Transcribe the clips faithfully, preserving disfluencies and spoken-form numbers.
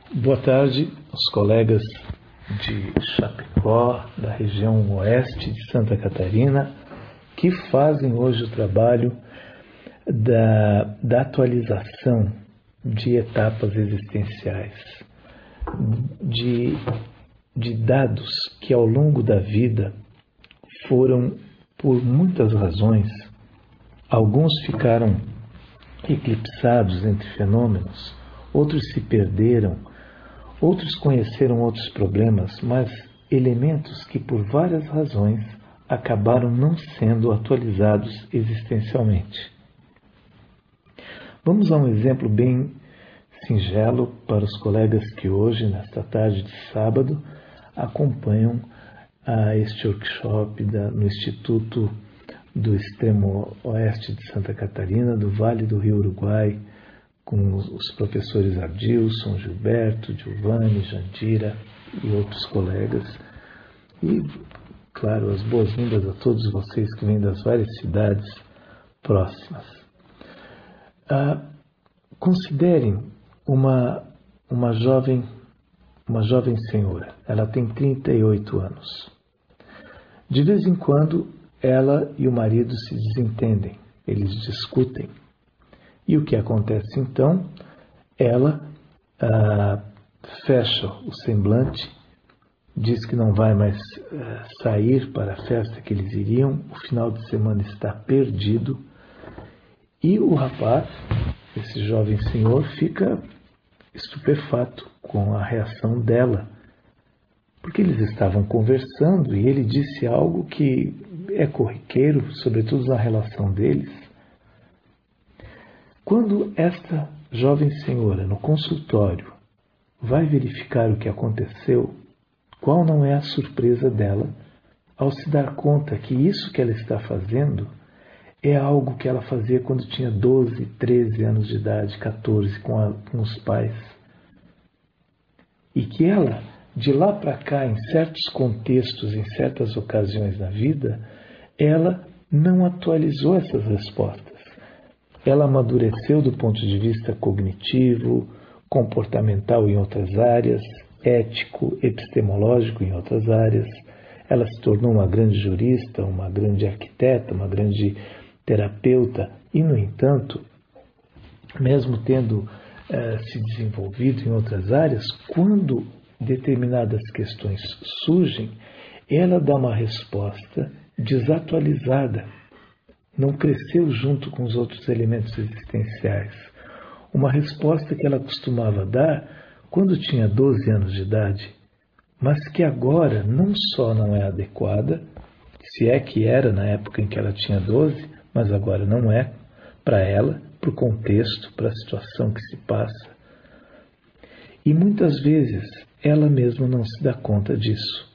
Boa tarde aos colegas de Chapecó, da região oeste de Santa Catarina, que fazem hoje o trabalho da, da atualização de etapas existenciais, de, de dados que ao longo da vida foram, por muitas razões, alguns ficaram eclipsados entre fenômenos, outros se perderam, outros conheceram outros problemas, mas elementos que por várias razões acabaram não sendo atualizados existencialmente. Vamos a um exemplo bem singelo para os colegas que hoje, nesta tarde de sábado, acompanham a este workshop da, no Instituto do Extremo Oeste de Santa Catarina, do Vale do Rio Uruguai, com os professores Adilson, Gilberto, Giovanni, Jandira e outros colegas. E, claro, as boas-vindas a todos vocês que vêm das várias cidades próximas. Ah, considerem uma, uma, jovem, uma jovem senhora. Ela tem trinta e oito anos. De vez em quando, ela e o marido se desentendem, eles discutem. E o que acontece então? Ela ah, fecha o semblante, diz que não vai mais ah, sair para a festa que eles iriam, o final de semana está perdido, e o rapaz, esse jovem senhor, fica estupefato com a reação dela, porque eles estavam conversando e ele disse algo que é corriqueiro, sobretudo na relação deles. Quando esta jovem senhora, no consultório, vai verificar o que aconteceu, qual não é a surpresa dela ao se dar conta que isso que ela está fazendo é algo que ela fazia quando tinha doze, treze anos de idade, quatorze, com, a, com os pais. E que ela, de lá para cá, em certos contextos, em certas ocasiões na vida, ela não atualizou essas respostas. Ela amadureceu do ponto de vista cognitivo, comportamental em outras áreas, ético, epistemológico em outras áreas. Ela se tornou uma grande jurista, uma grande arquiteta, uma grande terapeuta. E, no entanto, mesmo tendo eh, se desenvolvido em outras áreas, quando determinadas questões surgem, ela dá uma resposta desatualizada. Não cresceu junto com os outros elementos existenciais. Uma resposta que ela costumava dar quando tinha doze anos de idade, mas que agora não só não é adequada, se é que era na época em que ela tinha doze, mas agora não é, para ela, para o contexto, para a situação que se passa. E muitas vezes ela mesma não se dá conta disso.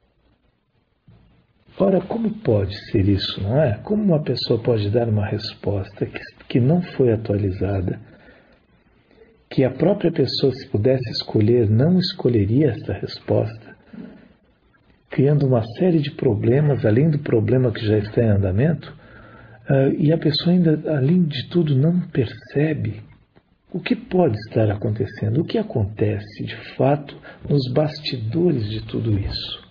Ora, como pode ser isso, não é? Como uma pessoa pode dar uma resposta que, que não foi atualizada, que a própria pessoa, se pudesse escolher, não escolheria essa resposta, criando uma série de problemas, além do problema que já está em andamento, uh, e a pessoa ainda, além de tudo, não percebe o que pode estar acontecendo, o que acontece, de fato, nos bastidores de tudo isso.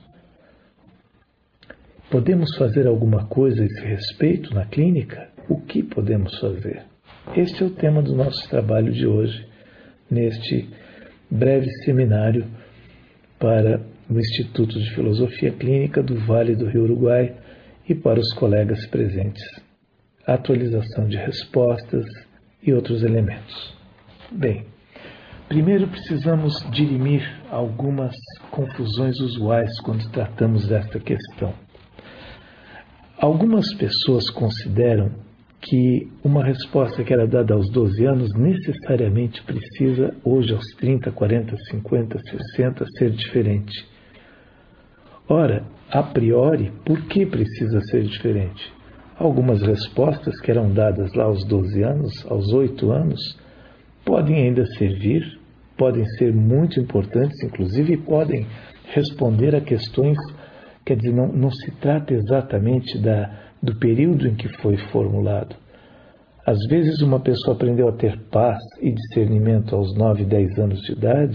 Podemos fazer alguma coisa a esse respeito na clínica? O que podemos fazer? Este é o tema do nosso trabalho de hoje, neste breve seminário para o Instituto de Filosofia Clínica do Vale do Rio Uruguai e para os colegas presentes. Atualização de respostas e outros elementos. Bem, primeiro precisamos dirimir algumas confusões usuais quando tratamos desta questão. Algumas pessoas consideram que uma resposta que era dada aos doze anos necessariamente precisa, hoje aos trinta, quarenta, cinquenta, sessenta, ser diferente. Ora, a priori, por que precisa ser diferente? Algumas respostas que eram dadas lá aos doze anos, aos oito anos, podem ainda servir, podem ser muito importantes, inclusive podem responder a questões. Quer dizer, não, não se trata exatamente da, do período em que foi formulado. Às vezes uma pessoa aprendeu a ter paz e discernimento aos nove, dez anos de idade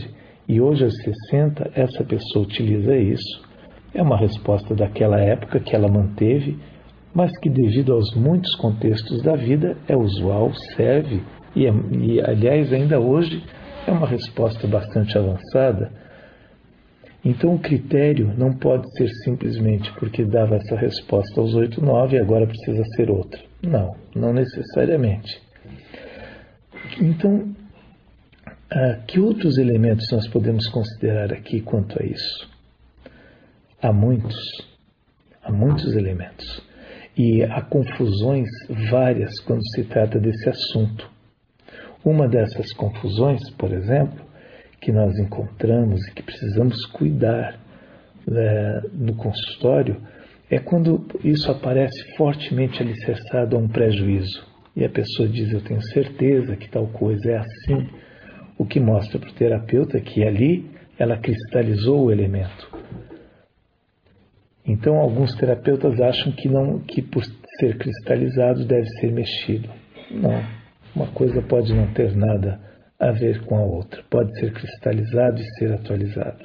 E hoje, aos sessenta, essa pessoa utiliza isso. É uma resposta daquela época que ela manteve, mas que, devido aos muitos contextos da vida, é usual, serve, e, e aliás, ainda hoje, é uma resposta bastante avançada. Então, o critério não pode ser simplesmente porque dava essa resposta aos oito, nove e agora precisa ser outra. Não, não necessariamente. Então, que outros elementos nós podemos considerar aqui quanto a isso? Há muitos, há muitos elementos. E há confusões várias quando se trata desse assunto. Uma dessas confusões, por exemplo, que nós encontramos e que precisamos cuidar é, no consultório, é quando isso aparece fortemente alicerçado a um prejuízo. E a pessoa diz, eu tenho certeza que tal coisa é assim, o que mostra para o terapeuta que ali ela cristalizou o elemento. Então, alguns terapeutas acham que, não, que por ser cristalizado deve ser mexido. Não, uma coisa pode não ter nada a ver com a outra. Pode ser cristalizado e ser atualizado.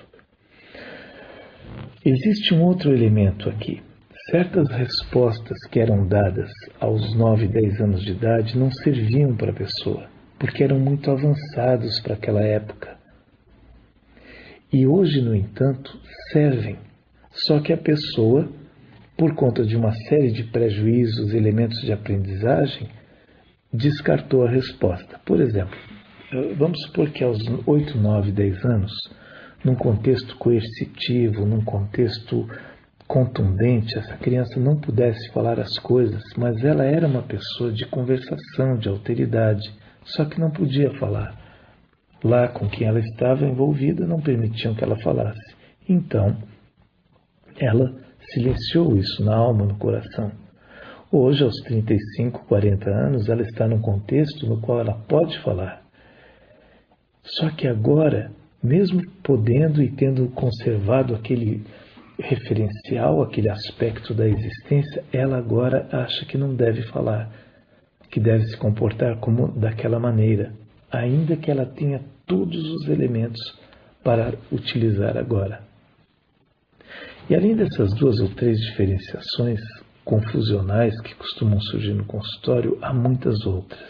Existe um outro elemento aqui. Certas respostas que eram dadas aos nove, dez anos de idade não serviam para a pessoa, porque eram muito avançados para aquela época. E hoje, no entanto, servem. Só que a pessoa, por conta de uma série de prejuízos, elementos de aprendizagem, descartou a resposta. Por exemplo, vamos supor que aos oito, nove, dez anos, num contexto coercitivo, num contexto contundente, essa criança não pudesse falar as coisas, mas ela era uma pessoa de conversação, de alteridade, só que não podia falar. Lá com quem ela estava envolvida não permitiam que ela falasse. Então, ela silenciou isso na alma, no coração. Hoje, aos trinta e cinco, quarenta anos, ela está num contexto no qual ela pode falar. Só que agora, mesmo podendo e tendo conservado aquele referencial, aquele aspecto da existência, ela agora acha que não deve falar, que deve se comportar como daquela maneira, ainda que ela tenha todos os elementos para utilizar agora. E além dessas duas ou três diferenciações confusionais que costumam surgir no consultório, há muitas outras.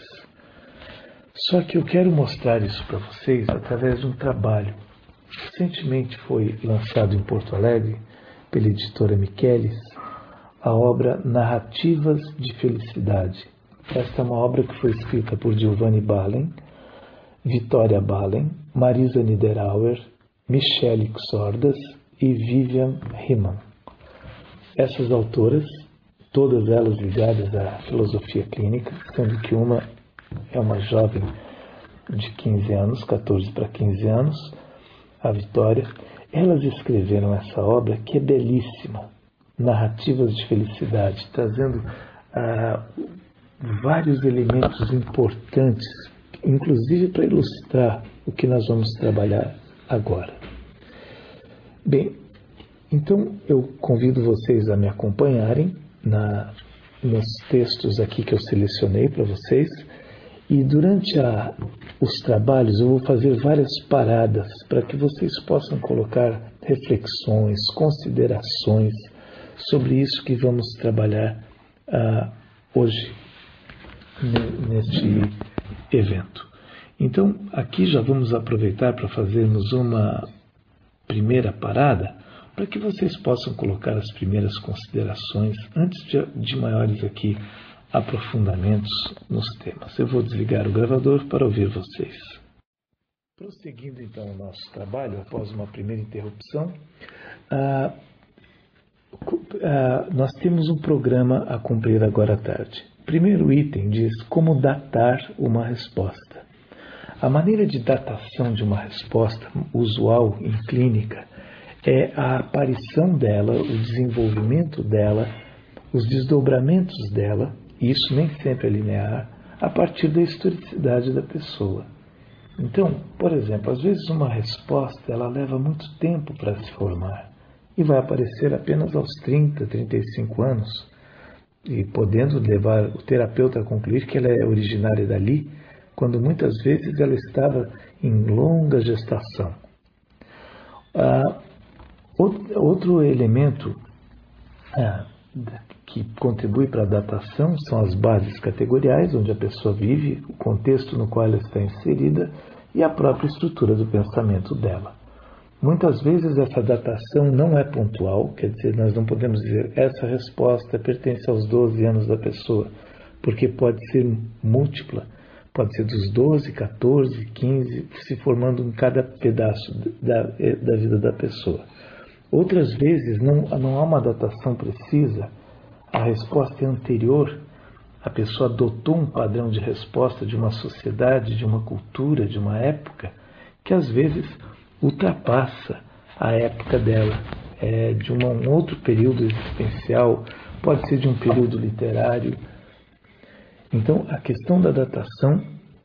Só que eu quero mostrar isso para vocês através de um trabalho. Recentemente foi lançado em Porto Alegre, pela editora Michelis, a obra Narrativas de Felicidade. Esta é uma obra que foi escrita por Giovanni Balen, Vitória Balen, Marisa Niederauer, Michele Xordas e Vivian Riemann. Essas autoras, todas elas ligadas à filosofia clínica, sendo que uma é uma jovem de quinze anos, catorze para quinze anos, a Vitória, elas escreveram essa obra que é belíssima, Narrativas de Felicidade, trazendo ah, vários elementos importantes, inclusive para ilustrar o que nós vamos trabalhar agora. Bem, então eu convido vocês a me acompanharem na, nos textos aqui que eu selecionei para vocês. E durante a, os trabalhos eu vou fazer várias paradas para que vocês possam colocar reflexões, considerações sobre isso que vamos trabalhar uh, hoje neste evento. Então, aqui já vamos aproveitar para fazermos uma primeira parada para que vocês possam colocar as primeiras considerações antes de, de maiores aqui aprofundamentos nos temas. Eu vou desligar o gravador para ouvir vocês. Prosseguindo então o nosso trabalho, após uma primeira interrupção, ah, ah, nós temos um programa a cumprir agora à tarde. O primeiro item diz como datar uma resposta. A maneira de datação de uma resposta usual em clínica é a aparição dela, o desenvolvimento dela, os desdobramentos dela, e isso nem sempre é linear, a partir da historicidade da pessoa. Então, por exemplo, às vezes uma resposta ela leva muito tempo para se formar e vai aparecer apenas aos trinta, trinta e cinco anos, e podendo levar o terapeuta a concluir que ela é originária dali, quando muitas vezes ela estava em longa gestação. Ah, outro elemento ah, que contribui para a datação são as bases categoriais, onde a pessoa vive, o contexto no qual ela está inserida e a própria estrutura do pensamento dela. Muitas vezes essa datação não é pontual, quer dizer, nós não podemos dizer essa resposta pertence aos doze anos da pessoa, porque pode ser múltipla, pode ser dos doze, quatorze, quinze, se formando em cada pedaço da, da vida da pessoa. Outras vezes não, não há uma datação precisa, a resposta é anterior, a pessoa adotou um padrão de resposta de uma sociedade, de uma cultura, de uma época, que às vezes ultrapassa a época dela, é, de uma, um outro período existencial, pode ser de um período literário. Então, a questão da datação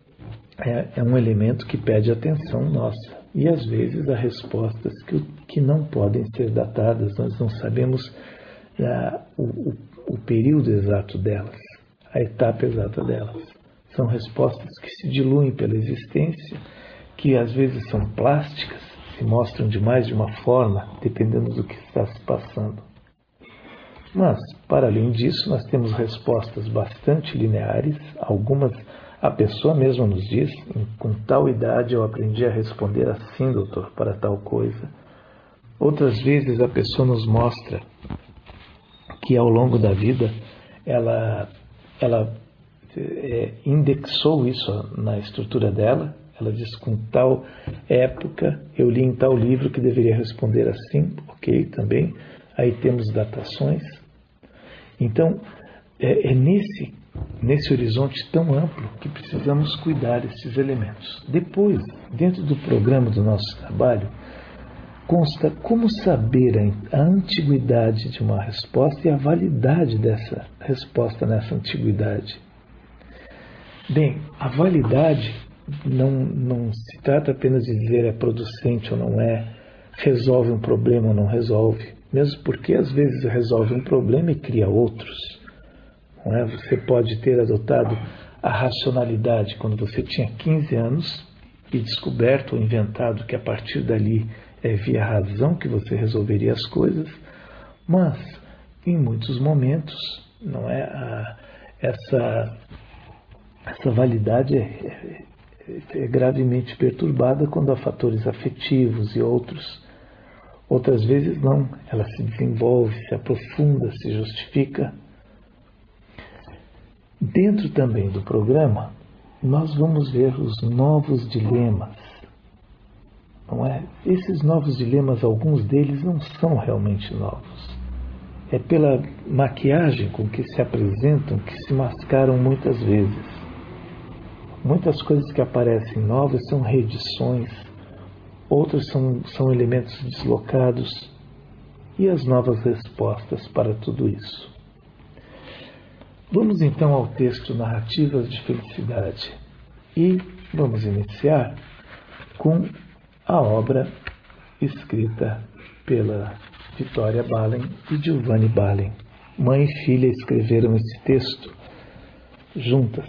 é, é um elemento que pede atenção nossa. E, às vezes, há respostas que, que não podem ser datadas, nós não sabemos ah, o, o, o período exato delas, a etapa exata delas. São respostas que se diluem pela existência, que às vezes são plásticas, se mostram de mais de uma forma, dependendo do que está se passando. Mas, para além disso, nós temos respostas bastante lineares, algumas a pessoa mesma nos diz, com tal idade eu aprendi a responder assim, doutor, para tal coisa. Outras vezes a pessoa nos mostra que ao longo da vida ela, ela é, indexou isso na estrutura dela. Ela diz, com tal época, eu li em tal livro que deveria responder assim, ok, também. Aí temos datações. Então, é, é nesse, nesse horizonte tão amplo que precisamos cuidar desses elementos. Depois, dentro do programa do nosso trabalho, consta como saber a, a antiguidade de uma resposta e a validade dessa resposta nessa antiguidade. Bem, a validade Não, não se trata apenas de dizer é producente ou não é, resolve um problema ou não resolve, mesmo porque às vezes resolve um problema e cria outros. Não é? Você pode ter adotado a racionalidade quando você tinha quinze anos e descoberto ou inventado que a partir dali é via razão que você resolveria as coisas, mas em muitos momentos não é a, essa, essa validade é, é é gravemente perturbada quando há fatores afetivos e outros. Outras vezes não, ela se desenvolve, se aprofunda, se justifica. Dentro também do programa, nós vamos ver os novos dilemas. Não é? Esses novos dilemas, alguns deles não são realmente novos. É pela maquiagem com que se apresentam que se mascaram muitas vezes. Muitas coisas que aparecem novas são reedições, outras são, são elementos deslocados, e as novas respostas para tudo isso. Vamos então ao texto Narrativas de Felicidade e vamos iniciar com a obra escrita pela Vitória Ballen e Giovanni Ballen. Mãe e filha escreveram esse texto juntas.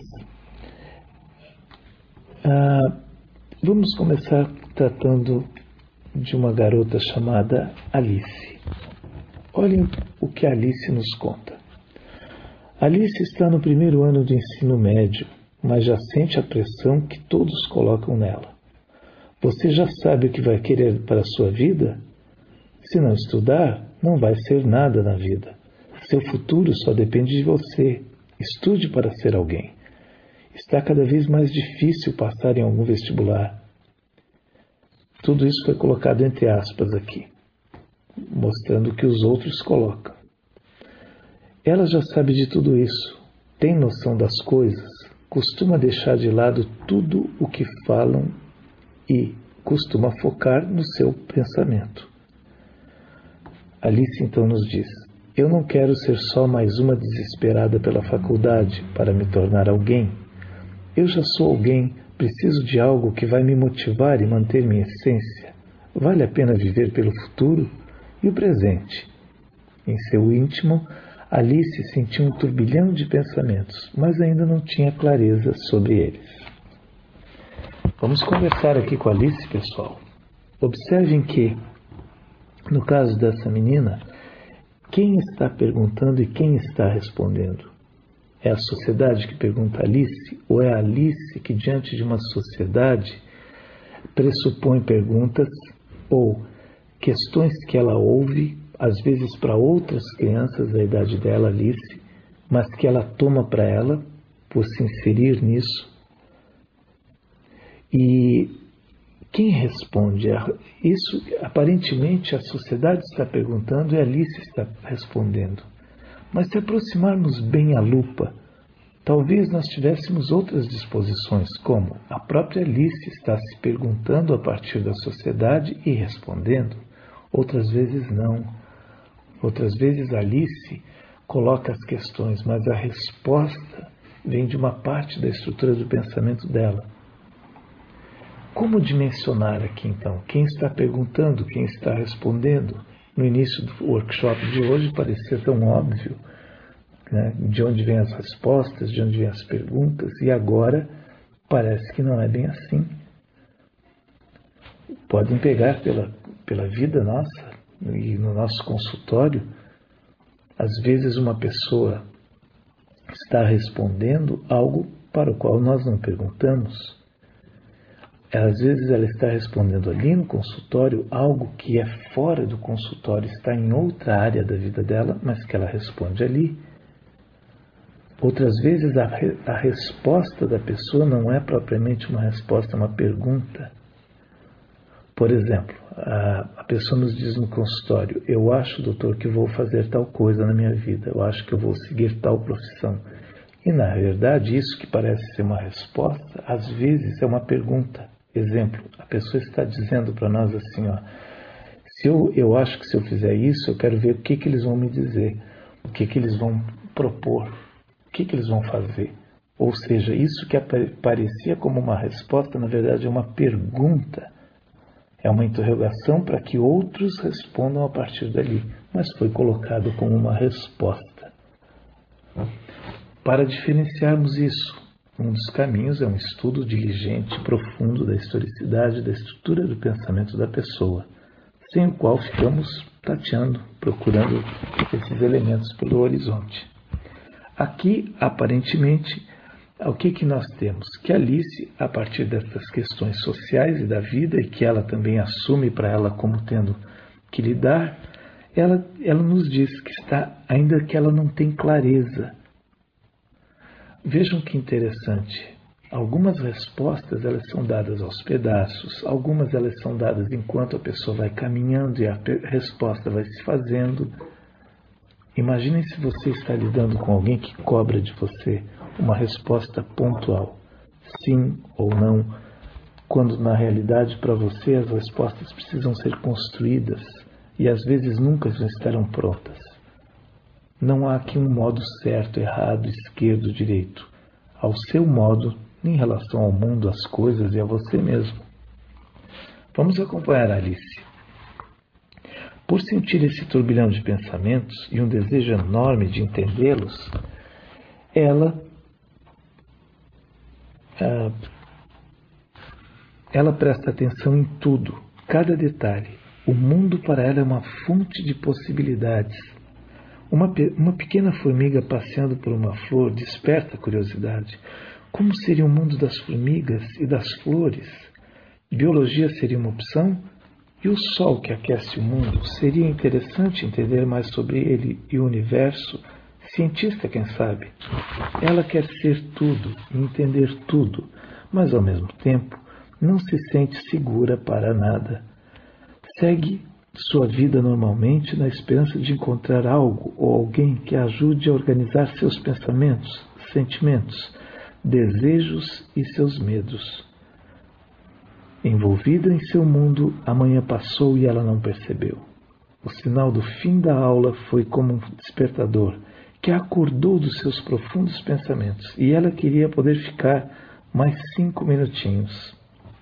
Ah, vamos começar tratando de uma garota chamada Alice. Olhem o que Alice nos conta. Alice está no primeiro ano do ensino médio, mas já sente a pressão que todos colocam nela. Você já sabe o que vai querer para a sua vida? Se não estudar, não vai ser nada na vida. Seu futuro só depende de você. Estude para ser alguém. Está cada vez mais difícil passar em algum vestibular. Tudo isso foi colocado entre aspas aqui, mostrando o que os outros colocam. Ela já sabe de tudo isso, tem noção das coisas, costuma deixar de lado tudo o que falam e costuma focar no seu pensamento. Alice então nos diz: eu não quero ser só mais uma desesperada pela faculdade para me tornar alguém. Eu já sou alguém, preciso de algo que vai me motivar e manter minha essência. Vale a pena viver pelo futuro e o presente. Em seu íntimo, Alice sentiu um turbilhão de pensamentos, mas ainda não tinha clareza sobre eles. Vamos conversar aqui com Alice, pessoal. Observem que No caso dessa menina, quem está perguntando e quem está respondendo? É a sociedade que pergunta a Alice, ou é a Alice que, diante de uma sociedade, pressupõe perguntas ou questões que ela ouve, às vezes para outras crianças da idade dela, Alice, mas que ela toma para ela por se inserir nisso? E quem responde? Isso, aparentemente, a sociedade está perguntando e a Alice está respondendo. Mas se aproximarmos bem a lupa, talvez nós tivéssemos outras disposições, como a própria Alice está se perguntando a partir da sociedade e respondendo. Outras vezes não. Outras vezes a Alice coloca as questões, mas a resposta vem de uma parte da estrutura do pensamento dela. Como dimensionar aqui, então? Quem está perguntando, quem está respondendo? No início do workshop de hoje parecia tão óbvio, né? De onde vêm as respostas, de onde vêm as perguntas, e agora parece que não é bem assim. Podem pegar pela, pela vida nossa e no nosso consultório, às vezes uma pessoa está respondendo algo para o qual nós não perguntamos. Às vezes ela está respondendo ali no consultório algo que é fora do consultório, está em outra área da vida dela, mas que ela responde ali. Outras vezes a, a resposta da pessoa não é propriamente uma resposta, é uma pergunta. Por exemplo, a, a pessoa nos diz no consultório: eu acho, doutor, que eu vou fazer tal coisa na minha vida, eu acho que eu vou seguir tal profissão. E na verdade isso que parece ser uma resposta, às vezes é uma pergunta. Exemplo, a pessoa está dizendo para nós assim, ó, se eu, eu acho que se eu fizer isso, eu quero ver o que, que eles vão me dizer, o que, que eles vão propor, o que, que eles vão fazer. Ou seja, isso que parecia como uma resposta, na verdade é uma pergunta, é uma interrogação para que outros respondam a partir dali, mas foi colocado como uma resposta. Para diferenciarmos isso, um dos caminhos é um estudo diligente e profundo da historicidade da estrutura do pensamento da pessoa, sem o qual ficamos tateando, procurando esses elementos pelo horizonte. Aqui, aparentemente, o que, que nós temos? Que Alice, a partir dessas questões sociais e da vida, e que ela também assume para ela como tendo que lidar, ela, ela nos diz que está, ainda que ela não tem clareza. Vejam que interessante, algumas respostas elas são dadas aos pedaços, algumas elas são dadas enquanto a pessoa vai caminhando e a resposta vai se fazendo. Imaginem se você está lidando com alguém que cobra de você uma resposta pontual, sim ou não, quando na realidade para você as respostas precisam ser construídas e às vezes nunca estarão prontas. Não há aqui um modo certo, errado, esquerdo, direito. Ao seu modo, em relação ao mundo, às coisas e a você mesmo. Vamos acompanhar a Alice. Por sentir esse turbilhão de pensamentos e um desejo enorme de entendê-los, ela, ah, ela presta atenção em tudo, cada detalhe. O mundo para ela é uma fonte de possibilidades. Uma, uma pequena formiga passeando por uma flor desperta a curiosidade. Como seria o mundo das formigas e das flores? Biologia seria uma opção? E o sol que aquece o mundo? Seria interessante entender mais sobre ele e o universo? Cientista, quem sabe? Ela quer ser tudo e entender tudo, mas ao mesmo tempo não se sente segura para nada. Segue sua vida normalmente na esperança de encontrar algo ou alguém que a ajude a organizar seus pensamentos, sentimentos, desejos e seus medos. Envolvida em seu mundo, a manhã passou e ela não percebeu. O sinal do fim da aula foi como um despertador que a acordou dos seus profundos pensamentos e ela queria poder ficar mais cinco minutinhos.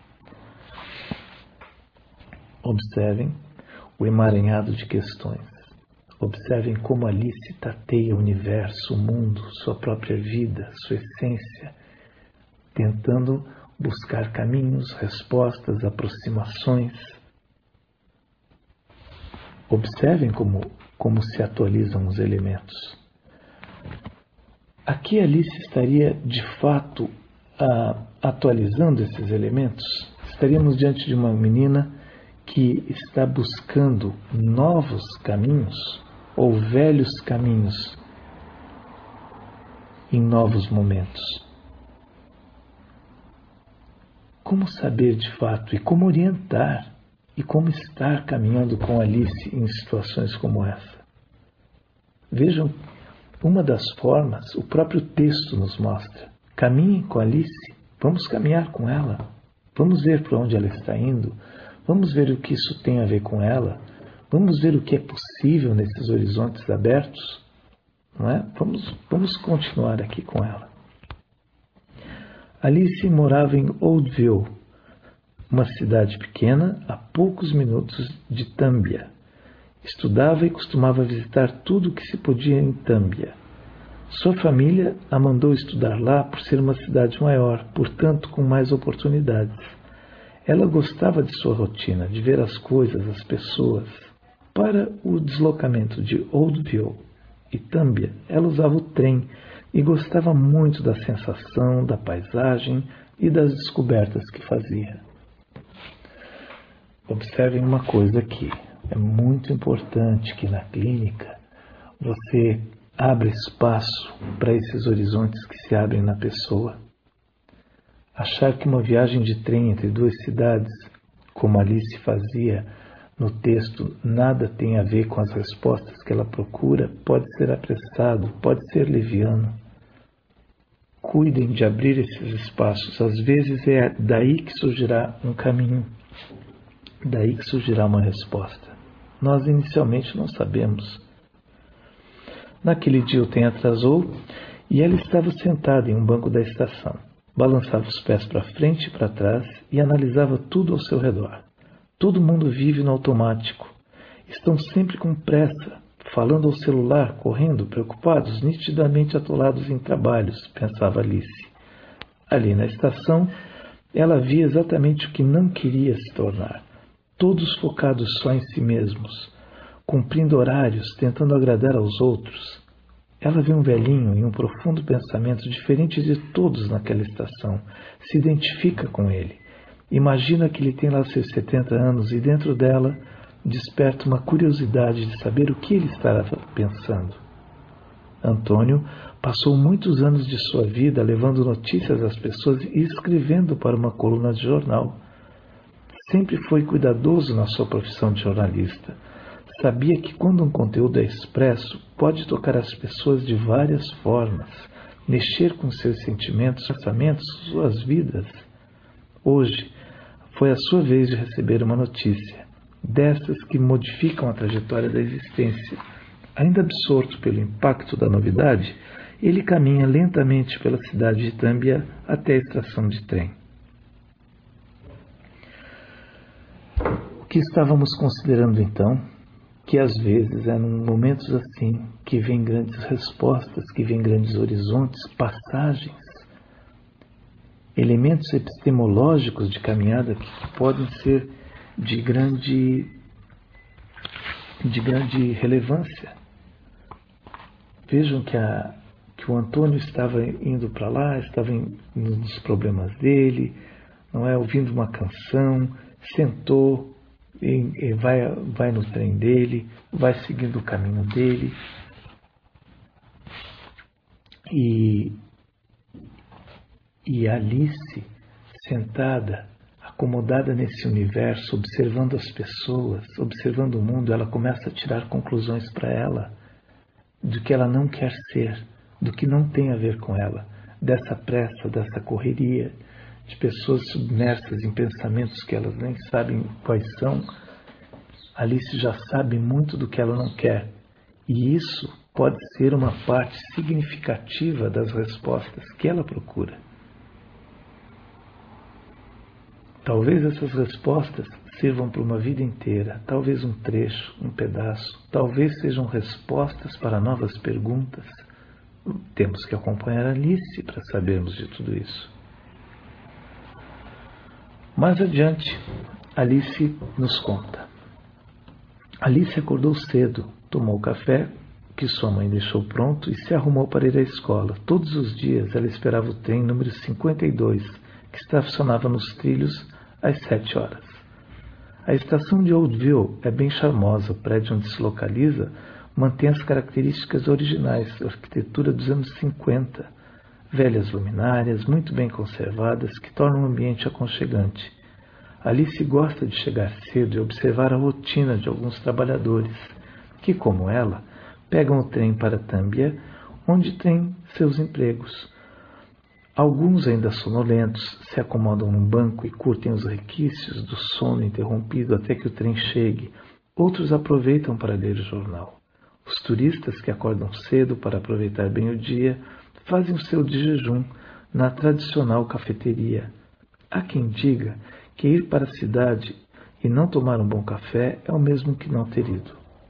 Observem o emaranhado de questões. Observem como Alice tateia o universo, o mundo, sua própria vida, sua essência, tentando buscar caminhos, respostas, aproximações. Observem como, como se atualizam os elementos. Aqui Alice estaria, de fato, a, atualizando esses elementos? Estaríamos diante de uma menina que está buscando novos caminhos ou velhos caminhos em novos momentos? Como saber de fato e como orientar e como estar caminhando com Alice em situações como essa? Vejam, uma das formas, o próprio texto nos mostra. Caminhem com Alice, vamos caminhar com ela, vamos ver para onde ela está indo, vamos ver o que isso tem a ver com ela, vamos ver o que é possível nesses horizontes abertos, não é? Vamos, vamos continuar aqui com ela. Alice morava em Oldville, uma cidade pequena a poucos minutos de Tambia. Estudava e costumava visitar tudo o que se podia em Tambia. Sua família a mandou estudar lá por ser uma cidade maior, portanto com mais oportunidades. Ela gostava de sua rotina, de ver as coisas, as pessoas. Para o deslocamento de Oldville e Tambia, ela usava o trem e gostava muito da sensação, da paisagem e das descobertas que fazia. Observem uma coisa aqui. É muito importante que na clínica você abra espaço para esses horizontes que se abrem na pessoa. Achar que uma viagem de trem entre duas cidades, como Alice fazia no texto, nada tem a ver com as respostas que ela procura, pode ser apressado, pode ser leviano. Cuidem de abrir esses espaços. Às vezes é daí que surgirá um caminho, daí que surgirá uma resposta. Nós inicialmente não sabemos. Naquele dia o trem atrasou e ela estava sentada em um banco da estação. Balançava os pés para frente e para trás e analisava tudo ao seu redor. Todo mundo vive no automático. Estão sempre com pressa, falando ao celular, correndo, preocupados, nitidamente atolados em trabalhos, pensava Alice. Ali na estação, ela via exatamente o que não queria se tornar. Todos focados só em si mesmos, cumprindo horários, tentando agradar aos outros. Ela vê um velhinho em um profundo pensamento diferente de todos naquela estação, se identifica com ele. Imagina que ele tem lá seus setenta anos e dentro dela desperta uma curiosidade de saber o que ele estará pensando. Antônio passou muitos anos de sua vida levando notícias às pessoas e escrevendo para uma coluna de jornal. Sempre foi cuidadoso na sua profissão de jornalista. Sabia que quando um conteúdo é expresso, pode tocar as pessoas de várias formas, mexer com seus sentimentos, pensamentos, suas vidas. Hoje, foi a sua vez de receber uma notícia, dessas que modificam a trajetória da existência. Ainda absorto pelo impacto da novidade, ele caminha lentamente pela cidade de Tambia até a estação de trem. O que estávamos considerando então? Que às vezes é em momentos assim que vêm grandes respostas, que vêm grandes horizontes, passagens, elementos epistemológicos de caminhada que podem ser de grande, de grande relevância. Vejam que, a, que o Antônio estava indo para lá, estava em, nos problemas dele, não é, ouvindo uma canção, sentou, e, e vai, vai no trem dele, vai seguindo o caminho dele. E, e Alice, sentada, acomodada nesse universo, observando as pessoas, observando o mundo, ela começa a tirar conclusões para ela do que ela não quer ser, do que não tem a ver com ela, dessa pressa, dessa correria, de pessoas submersas em pensamentos que elas nem sabem quais são. Alice já sabe muito do que ela não quer, e isso pode ser uma parte significativa das respostas que ela procura. Talvez essas respostas sirvam para uma vida inteira, talvez um trecho, um pedaço, talvez sejam respostas para novas perguntas. Temos que acompanhar Alice para sabermos de tudo isso. Mais adiante, Alice nos conta. Alice acordou cedo, tomou o café que sua mãe deixou pronto e se arrumou para ir à escola. Todos os dias ela esperava o trem número cinquenta e dois, que estacionava nos trilhos às sete horas. A estação de Oldville é bem charmosa. O prédio onde se localiza mantém as características originais da arquitetura dos anos cinquenta, velhas luminárias muito bem conservadas que tornam o ambiente aconchegante. Alice gosta de chegar cedo e observar a rotina de alguns trabalhadores, que, como ela, pegam o trem para Tambia, onde têm seus empregos. Alguns, ainda sonolentos, se acomodam num banco e curtem os requisitos do sono interrompido até que o trem chegue. Outros aproveitam para ler o jornal. Os turistas que acordam cedo para aproveitar bem o dia fazem o seu de jejum na tradicional cafeteria. Há quem diga que ir para a cidade e não tomar um bom café é o mesmo que não ter ido.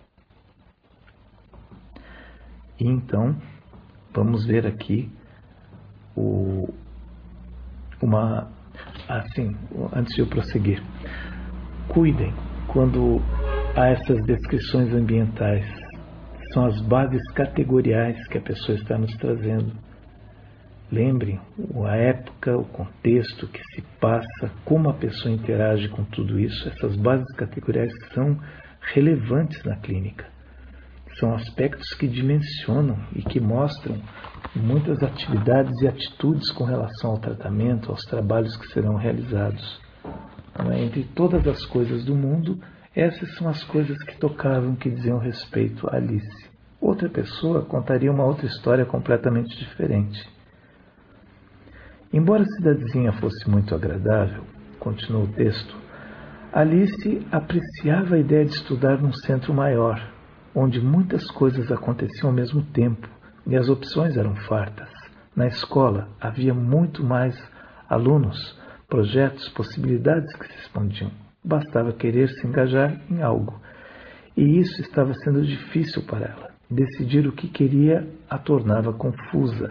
E então, vamos ver aqui o, uma, assim, antes de eu prosseguir. Cuidem quando há essas descrições ambientais. São as bases categoriais que a pessoa está nos trazendo. Lembrem a época, o contexto que se passa, como a pessoa interage com tudo isso. Essas bases categoriais são relevantes na clínica. São aspectos que dimensionam e que mostram muitas atividades e atitudes com relação ao tratamento, aos trabalhos que serão realizados. Entre todas as coisas do mundo, essas são as coisas que tocavam, que diziam respeito a Alice. Outra pessoa contaria uma outra história completamente diferente. Embora a cidadezinha fosse muito agradável, continuou o texto, Alice apreciava a ideia de estudar num centro maior, onde muitas coisas aconteciam ao mesmo tempo e as opções eram fartas. Na escola havia muito mais alunos, projetos, possibilidades que se expandiam. Bastava querer se engajar em algo. E isso estava sendo difícil para ela. Decidir o que queria a tornava confusa.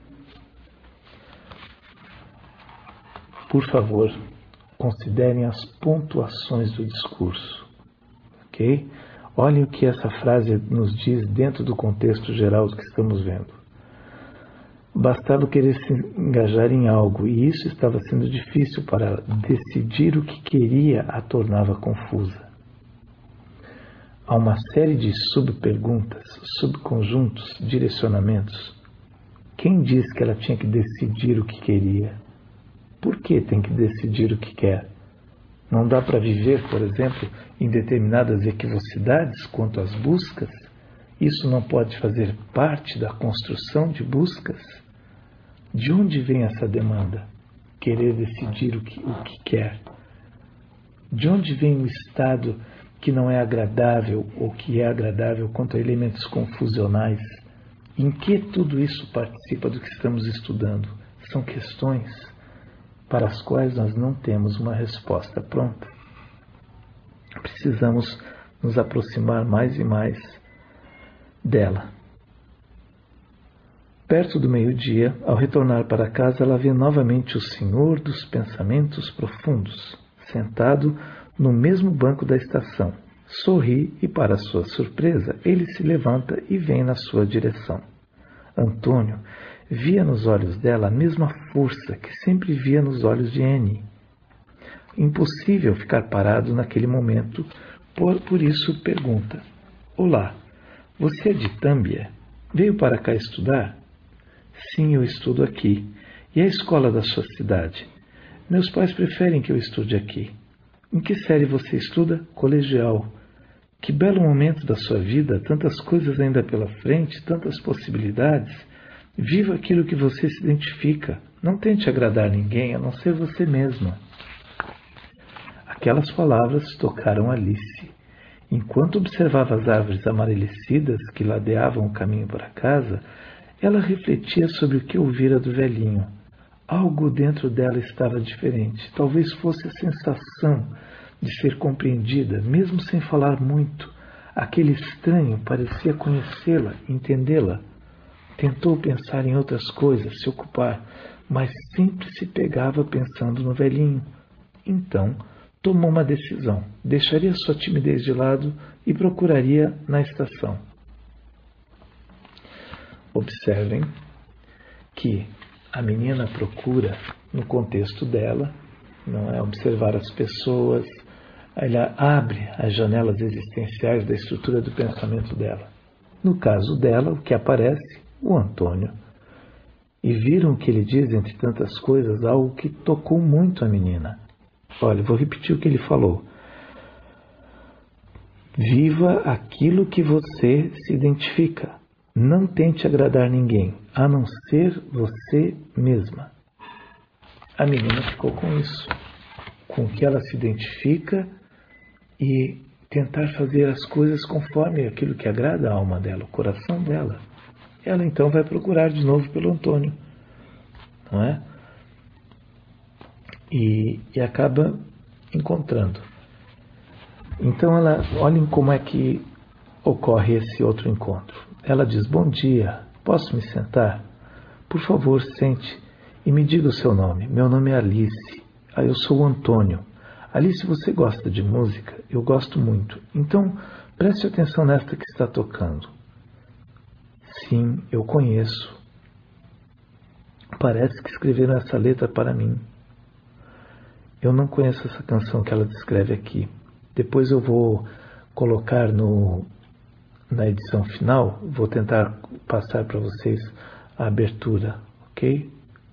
Por favor, considerem as pontuações do discurso. Ok? Olhem o que essa frase nos diz dentro do contexto geral do que estamos vendo. Bastava querer se engajar em algo, e isso estava sendo difícil para ela. Decidir o que queria a tornava confusa. Há uma série de subperguntas, subconjuntos, direcionamentos. Quem diz que ela tinha que decidir o que queria? Por que tem que decidir o que quer? Não dá para viver, por exemplo, em determinadas equivocidades quanto às buscas? Isso não pode fazer parte da construção de buscas? De onde vem essa demanda? Querer decidir o que, o que quer. De onde vem o estado que não é agradável ou que é agradável quanto a elementos confusionais? Em que tudo isso participa do que estamos estudando? São questões para as quais nós não temos uma resposta pronta. Precisamos nos aproximar mais e mais dela. Perto do meio-dia, ao retornar para casa, ela vê novamente o senhor dos pensamentos profundos, sentado no mesmo banco da estação. Sorri e, para sua surpresa, ele se levanta e vem na sua direção. Antônio via nos olhos dela a mesma força que sempre via nos olhos de Annie. Impossível ficar parado naquele momento, por, por isso pergunta: Olá, você é de Tambia? Veio para cá estudar? Sim, eu estudo aqui. E a escola da sua cidade? Meus pais preferem que eu estude aqui. Em que série você estuda? Colegial. Que belo momento da sua vida, tantas coisas ainda pela frente, tantas possibilidades. Viva aquilo que você se identifica. Não tente agradar ninguém, a não ser você mesma. Aquelas palavras tocaram Alice. Enquanto observava as árvores amarelecidas que ladeavam o caminho para casa, ela refletia sobre o que ouvira do velhinho. Algo dentro dela estava diferente. Talvez fosse a sensação de ser compreendida, mesmo sem falar muito. Aquele estranho parecia conhecê-la, entendê-la. Tentou pensar em outras coisas, se ocupar, mas sempre se pegava pensando no velhinho. Então, tomou uma decisão. Deixaria sua timidez de lado e procuraria na estação. Observem que a menina procura, no contexto dela, não é observar as pessoas, ela abre as janelas existenciais da estrutura do pensamento dela. No caso dela, o que aparece? O Antônio. E viram que ele diz, entre tantas coisas, algo que tocou muito a menina. Olha, vou repetir o que ele falou. Viva aquilo que você se identifica. Não tente agradar ninguém, a não ser você mesma. A menina ficou com isso, com o que ela se identifica e tentar fazer as coisas conforme aquilo que agrada a alma dela, o coração dela. Ela então vai procurar de novo pelo Antônio, não é? E, e acaba encontrando. Então, ela, olhem como é que ocorre esse outro encontro. Ela diz: bom dia, posso me sentar? Por favor, sente e me diga o seu nome. Meu nome é Alice. Ah, eu sou o Antônio. Alice, você gosta de música? Eu gosto muito. Então, preste atenção nesta que está tocando. Sim, eu conheço. Parece que escreveram essa letra para mim. Eu não conheço essa canção que ela descreve aqui. Depois eu vou colocar no, na edição final, vou tentar passar para vocês a abertura, ok?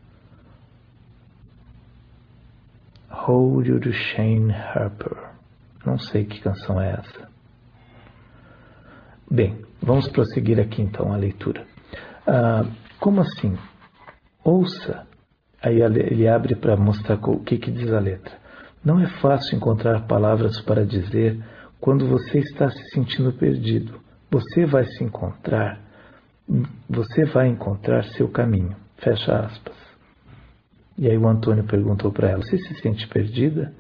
Hold You to Shane Harper. Não sei que canção é essa. Bem, vamos prosseguir aqui então a leitura. Ah, como assim? Ouça. Aí ele abre para mostrar o que, que diz a letra. Não é fácil encontrar palavras para dizer quando você está se sentindo perdido. Você vai se encontrar, você vai encontrar seu caminho. Fecha aspas. E aí o Antônio perguntou para ela: você se sente perdida?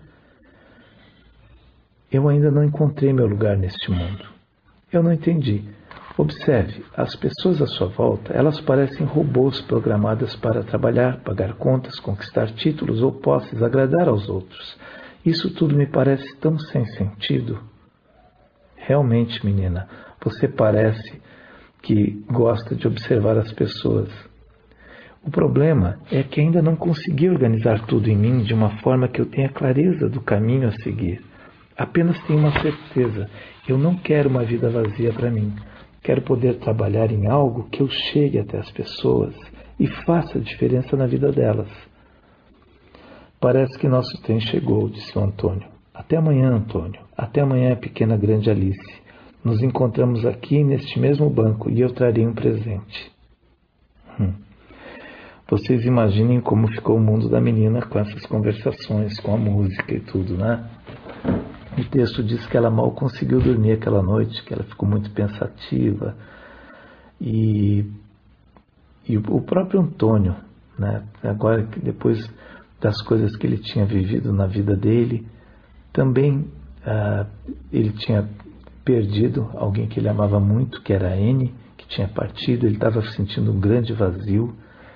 Eu ainda não encontrei meu lugar neste mundo. Eu não entendi. Observe, as pessoas à sua volta, elas parecem robôs programadas para trabalhar, pagar contas, conquistar títulos ou posses, agradar aos outros. Isso tudo me parece tão sem sentido. Realmente, menina, você parece que gosta de observar as pessoas. O problema é que ainda não consegui organizar tudo em mim de uma forma que eu tenha clareza do caminho a seguir. Apenas tenho uma certeza, eu não quero uma vida vazia para mim. Quero poder trabalhar em algo que eu chegue até as pessoas e faça a diferença na vida delas. Parece que nosso trem chegou, disse o Antônio. Até amanhã, Antônio. Até amanhã, pequena grande Alice. Nos encontramos aqui neste mesmo banco e eu trarei um presente. Hum. Vocês imaginem como ficou o mundo da menina com essas conversações, com a música e tudo, né? O texto diz que ela mal conseguiu dormir aquela noite, que ela ficou muito pensativa. E, e o próprio Antônio, né, agora que depois das coisas que ele tinha vivido na vida dele, também ah, ele tinha perdido alguém que ele amava muito, que era a Anne, que tinha partido. Ele estava sentindo um grande vazio.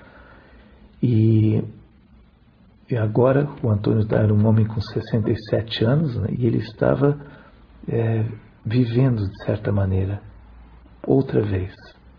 E... E agora o Antônio era um homem com sessenta e sete anos, né, e ele estava é, vivendo, de certa maneira, outra vez.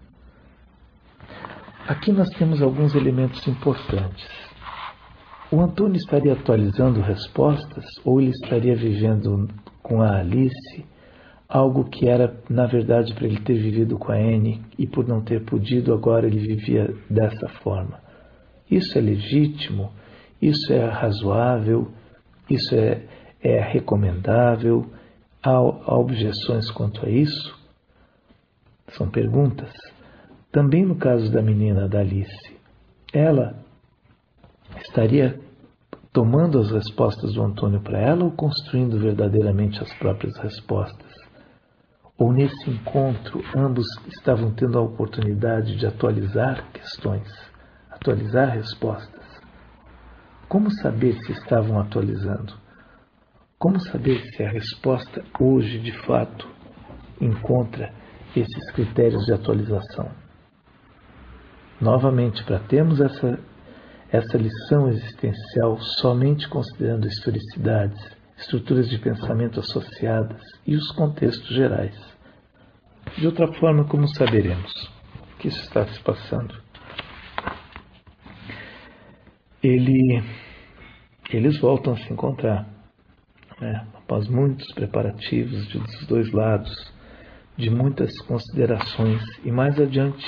Aqui nós temos alguns elementos importantes. O Antônio estaria atualizando respostas ou ele estaria vivendo com a Alice algo que era, na verdade, para ele ter vivido com a Anne e por não ter podido, agora ele vivia dessa forma? Isso é legítimo? Isso é razoável? Isso é, é recomendável? Há, há objeções quanto a isso? São perguntas. Também no caso da menina, da Alice, ela estaria tomando as respostas do Antônio para ela ou construindo verdadeiramente as próprias respostas? Ou nesse encontro, ambos estavam tendo a oportunidade de atualizar questões, atualizar respostas? Como saber se estavam atualizando? Como saber se a resposta hoje, de fato, encontra esses critérios de atualização? Novamente, para termos essa, essa lição existencial somente considerando historicidades, estruturas de pensamento associadas e os contextos gerais. De outra forma, como saberemos o que isso está se passando? Ele, eles voltam a se encontrar, né? Após muitos preparativos de, dos dois lados, de muitas considerações, e mais adiante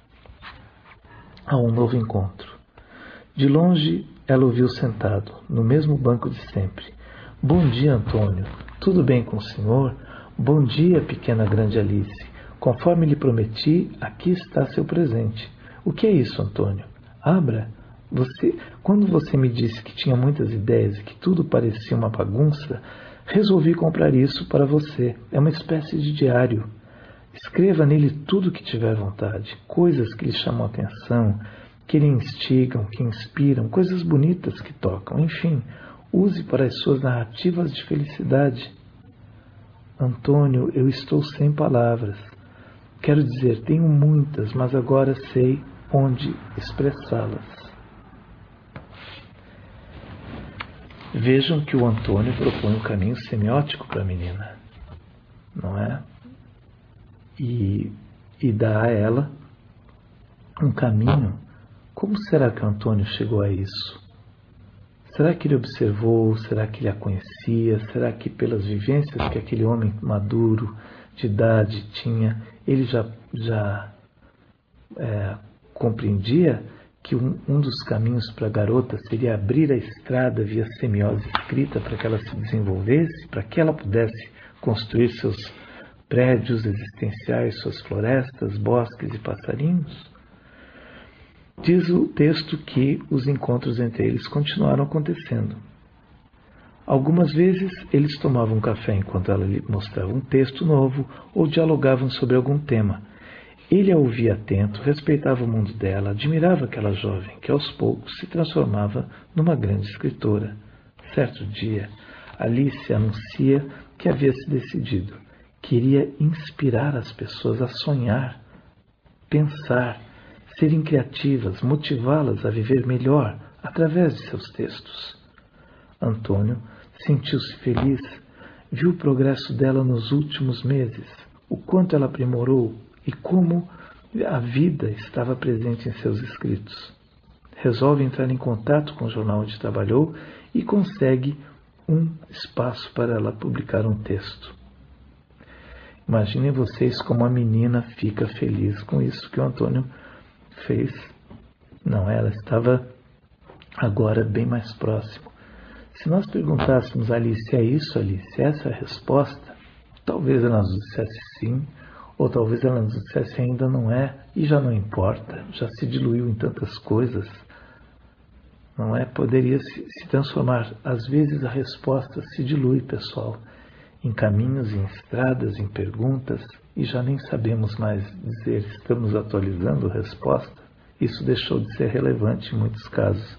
há um novo encontro. De longe, ela o viu sentado, no mesmo banco de sempre. Bom dia, Antônio. Tudo bem com o senhor? Bom dia, pequena grande Alice. Conforme lhe prometi, aqui está seu presente. O que é isso, Antônio? Abra. Você, quando você me disse que tinha muitas ideias e que tudo parecia uma bagunça, resolvi comprar isso para você. É uma espécie de diário. Escreva nele tudo o que tiver vontade, coisas que lhe chamam a atenção, que lhe instigam, que inspiram, coisas bonitas que tocam, enfim, use para as suas narrativas de felicidade. Antônio, eu estou sem palavras. Quero dizer, tenho muitas, mas agora sei onde expressá-las. Vejam que o Antônio propõe um caminho semiótico para a menina, não é? E, e dá a ela um caminho. Como será que o Antônio chegou a isso? Será que ele observou? Será que ele a conhecia? Será que pelas vivências que aquele homem maduro, de idade, tinha, ele já, já é, compreendia que um, um dos caminhos para a garota seria abrir a estrada via semiose escrita para que ela se desenvolvesse, para que ela pudesse construir seus prédios existenciais, suas florestas, bosques e passarinhos? Diz o texto que os encontros entre eles continuaram acontecendo. Algumas vezes eles tomavam café enquanto ela lhe mostrava um texto novo ou dialogavam sobre algum tema. Ele a ouvia atento, respeitava o mundo dela, admirava aquela jovem que aos poucos se transformava numa grande escritora. Certo dia, Alice anuncia que havia se decidido. Queria inspirar as pessoas a sonhar, pensar, serem criativas, motivá-las a viver melhor através de seus textos. Antônio sentiu-se feliz, viu o progresso dela nos últimos meses, o quanto ela aprimorou e como a vida estava presente em seus escritos. Resolve entrar em contato com o jornal onde trabalhou e consegue um espaço para ela publicar um texto. Imaginem vocês como a menina fica feliz com isso que o Antônio fez. Não, ela estava agora bem mais próximo. Se nós perguntássemos a Alice, é isso, Alice? Essa é a resposta? Talvez ela nos dissesse sim, ou talvez ela nos dissesse ainda não é, e já não importa, já se diluiu em tantas coisas. Não é? Poderia se, se transformar. Às vezes a resposta se dilui, pessoal, em caminhos, em estradas, em perguntas, e já nem sabemos mais dizer, estamos atualizando a resposta. Isso deixou de ser relevante em muitos casos.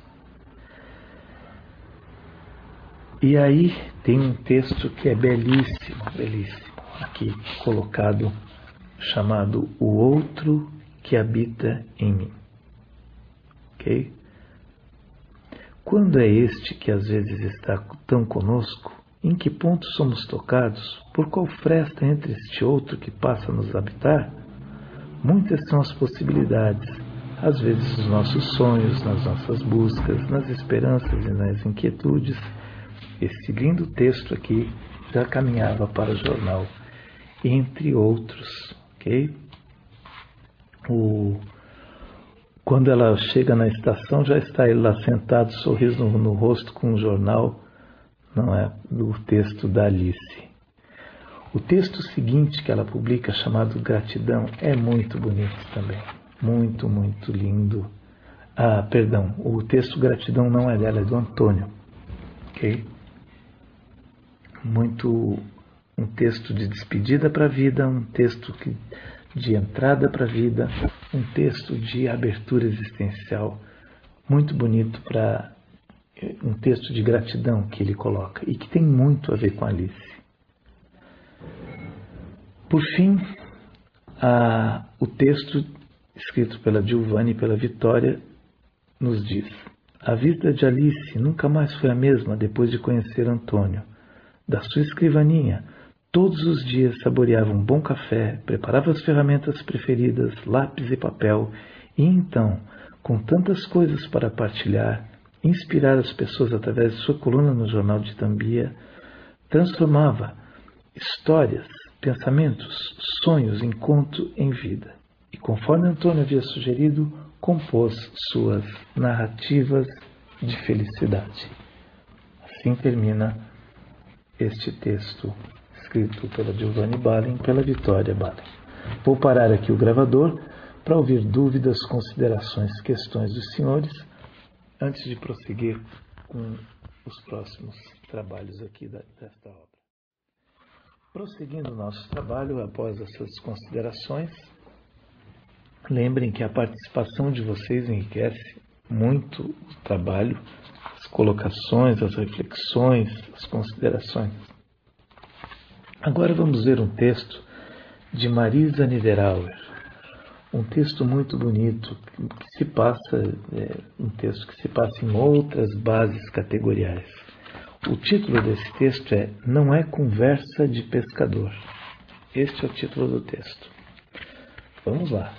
E aí tem um texto que é belíssimo, belíssimo, aqui colocado, chamado O Outro que Habita em Mim. Ok? Quando é este que às vezes está tão conosco, em que ponto somos tocados? Por qual fresta entre este outro que passa a nos habitar? Muitas são as possibilidades, às vezes os nossos sonhos, nas nossas buscas, nas esperanças e nas inquietudes. Esse lindo texto aqui já caminhava para o jornal, entre outros, ok? O... Quando ela chega na estação, já está ele lá sentado, sorriso no, no rosto, com um jornal, não é, do texto da Alice. O texto seguinte que ela publica, chamado Gratidão, é muito bonito também, muito, muito lindo. Ah, perdão, o texto Gratidão não é dela, é do Antônio, ok? Muito, um texto de despedida para a vida, um texto que, de entrada para a vida, um texto de abertura existencial, muito bonito, para um texto de gratidão que ele coloca e que tem muito a ver com Alice. Por fim, a, o texto escrito pela Giovanna e pela Vitória nos diz: a vida de Alice nunca mais foi a mesma depois de conhecer Antônio. da sua escrivaninha, todos os dias saboreava um bom café, preparava as ferramentas preferidas, lápis e papel, e então, com tantas coisas para partilhar, inspirar as pessoas através de sua coluna no jornal de Itambia, transformava histórias, pensamentos, sonhos em conto em vida. E conforme Antônio havia sugerido, compôs suas narrativas de felicidade. Assim termina este texto escrito pela Giovanni Balin, pela Vitória Balin. Vou parar aqui o gravador para ouvir dúvidas, considerações, questões dos senhores, antes de prosseguir com os próximos trabalhos aqui desta obra. Prosseguindo o nosso trabalho, após essas considerações, lembrem que a participação de vocês enriquece muito o trabalho, as colocações, as reflexões, as considerações. Agora vamos ver um texto de Marisa Niederauer, um texto muito bonito, que se passa, é, um texto que se passa em outras bases categoriais. O título desse texto é Não é Conversa de Pescador. Este é o título do texto. Vamos lá.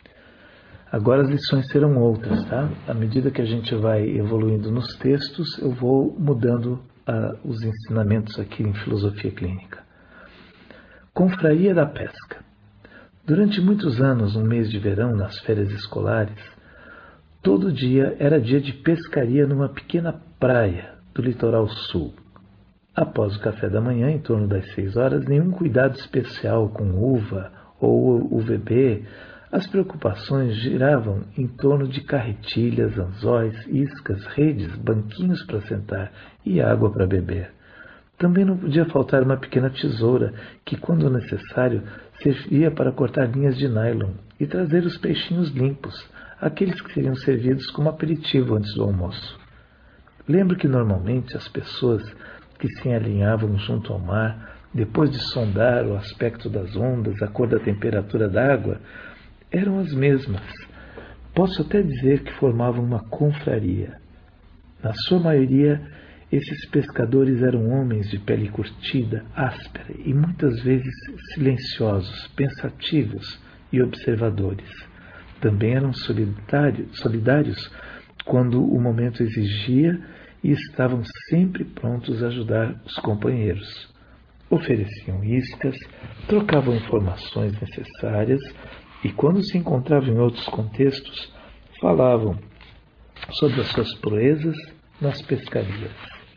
Agora as lições serão outras, tá? À medida que a gente vai evoluindo nos textos, eu vou mudando uh, os ensinamentos aqui em filosofia clínica. Confraria da Pesca. Durante muitos anos, no mês de verão, nas férias escolares, todo dia era dia de pescaria numa pequena praia do litoral sul. Após o café da manhã, em torno das seis horas, nenhum cuidado especial com uva ou U V B, as preocupações giravam em torno de carretilhas, anzóis, iscas, redes, banquinhos para sentar e água para beber. Também não podia faltar uma pequena tesoura que, quando necessário, servia para cortar linhas de nylon e trazer os peixinhos limpos, aqueles que seriam servidos como aperitivo antes do almoço. Lembro que normalmente as pessoas que se alinhavam junto ao mar, depois de sondar o aspecto das ondas, a cor da temperatura da água, eram as mesmas. Posso até dizer que formavam uma confraria. Na sua maioria, esses pescadores eram homens de pele curtida, áspera e muitas vezes silenciosos, pensativos e observadores. Também eram solidários, solidários quando o momento exigia e estavam sempre prontos a ajudar os companheiros. Ofereciam iscas, trocavam informações necessárias e, quando se encontravam em outros contextos, falavam sobre as suas proezas nas pescarias.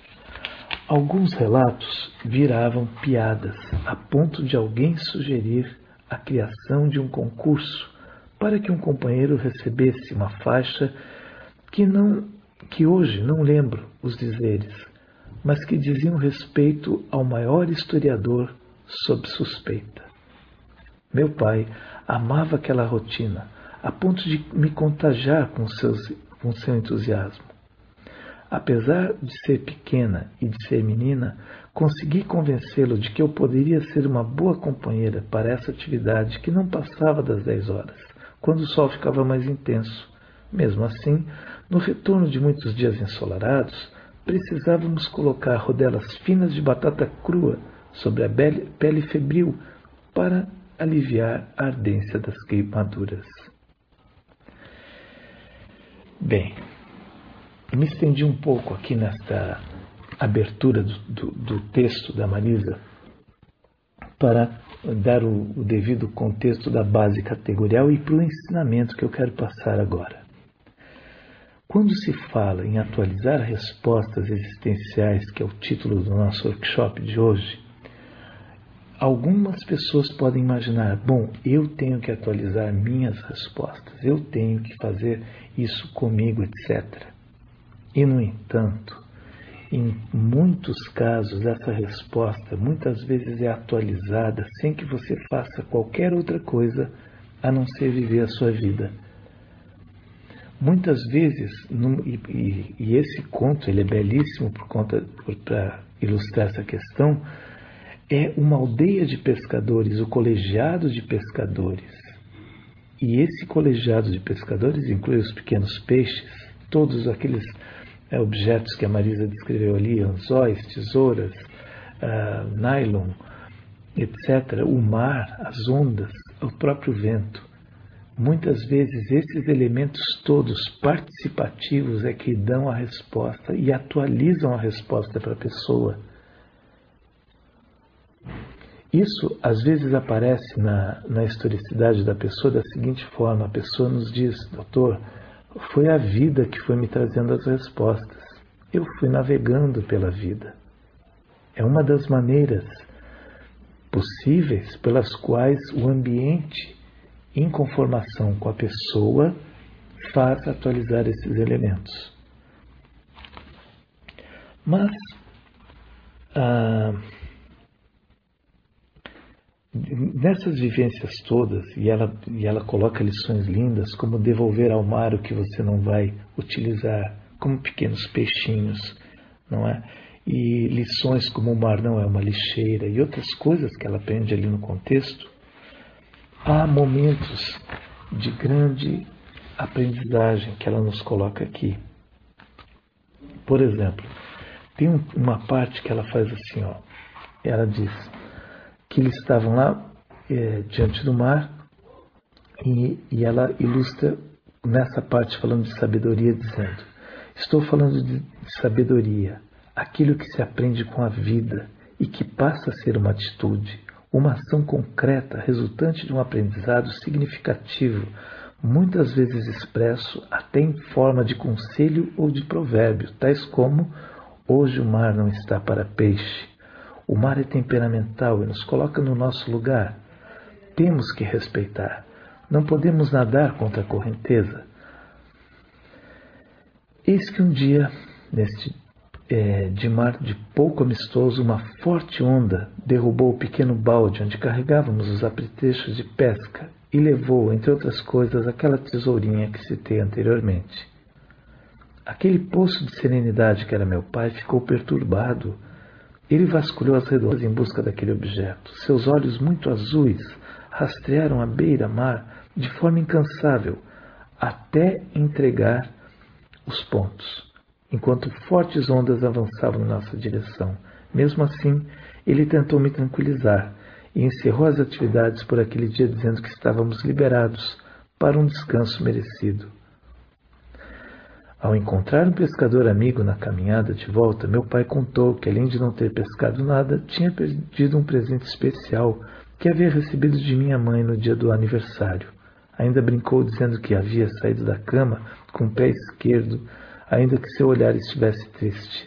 Alguns relatos viravam piadas, a ponto de alguém sugerir a criação de um concurso para que um companheiro recebesse uma faixa que, não, que hoje não lembro os dizeres, mas que diziam respeito ao maior historiador sob suspeita. Meu pai amava aquela rotina, a ponto de me contagiar com, seus, com seu entusiasmo. Apesar de ser pequena e de ser menina, consegui convencê-lo de que eu poderia ser uma boa companheira para essa atividade que não passava das dez horas, quando o sol ficava mais intenso. Mesmo assim, no retorno de muitos dias ensolarados, precisávamos colocar rodelas finas de batata crua sobre a pele febril para aliviar a ardência das queimaduras. Bem, me estendi um pouco aqui nesta abertura do, do, do texto da Marisa para dar o, o devido contexto da base categorial e para o ensinamento que eu quero passar agora. Quando se fala em atualizar respostas existenciais, que é o título do nosso workshop de hoje, algumas pessoas podem imaginar, bom, eu tenho que atualizar minhas respostas, eu tenho que fazer isso comigo, etcétera. E, no entanto, em muitos casos, essa resposta muitas vezes é atualizada sem que você faça qualquer outra coisa a não ser viver a sua vida. Muitas vezes, num, e, e, e esse conto ele é belíssimo por conta para ilustrar essa questão, é uma aldeia de pescadores, o colegiado de pescadores. E esse colegiado de pescadores inclui os pequenos peixes, todos aqueles é, objetos que a Marisa descreveu ali, anzóis, tesouras, uh, nylon, etcétera, o mar, as ondas, o próprio vento. Muitas vezes esses elementos todos participativos é que dão a resposta e atualizam a resposta para a pessoa. Isso às vezes aparece na, na historicidade da pessoa da seguinte forma: a pessoa nos diz, doutor, foi a vida que foi me trazendo as respostas. Eu fui navegando pela vida. É uma das maneiras possíveis pelas quais o ambiente, em conformação com a pessoa, faz atualizar esses elementos. Mas, ah, nessas vivências todas, e ela, e ela coloca lições lindas, como devolver ao mar o que você não vai utilizar, como pequenos peixinhos, não é? E lições como o mar não é uma lixeira, e outras coisas que ela aprende ali no contexto. Há momentos de grande aprendizagem que ela nos coloca aqui. Por exemplo, tem uma parte que ela faz assim, ó. Ela diz que eles estavam lá é, diante do mar e, e ela ilustra nessa parte falando de sabedoria, dizendo: estou falando de, de sabedoria, aquilo que se aprende com a vida e que passa a ser uma atitude, uma ação concreta resultante de um aprendizado significativo, muitas vezes expresso até em forma de conselho ou de provérbio, tais como: hoje o mar não está para peixe. O mar é temperamental e nos coloca no nosso lugar. Temos que respeitar. Não podemos nadar contra a correnteza. Eis que um dia, neste É, de mar de pouco amistoso, uma forte onda derrubou o pequeno balde onde carregávamos os apetrechos de pesca e levou, entre outras coisas, aquela tesourinha que citei anteriormente. Aquele poço de serenidade que era meu pai ficou perturbado. Ele vasculhou as redondezas em busca daquele objeto. Seus olhos muito azuis rastrearam a beira-mar de forma incansável até entregar os pontos, enquanto fortes ondas avançavam em nossa direção. Mesmo assim, ele tentou me tranquilizar e encerrou as atividades por aquele dia dizendo que estávamos liberados para um descanso merecido. Ao encontrar um pescador amigo na caminhada de volta, meu pai contou que, além de não ter pescado nada, tinha perdido um presente especial que havia recebido de minha mãe no dia do aniversário. Ainda brincou dizendo que havia saído da cama com o pé esquerdo, ainda que seu olhar estivesse triste.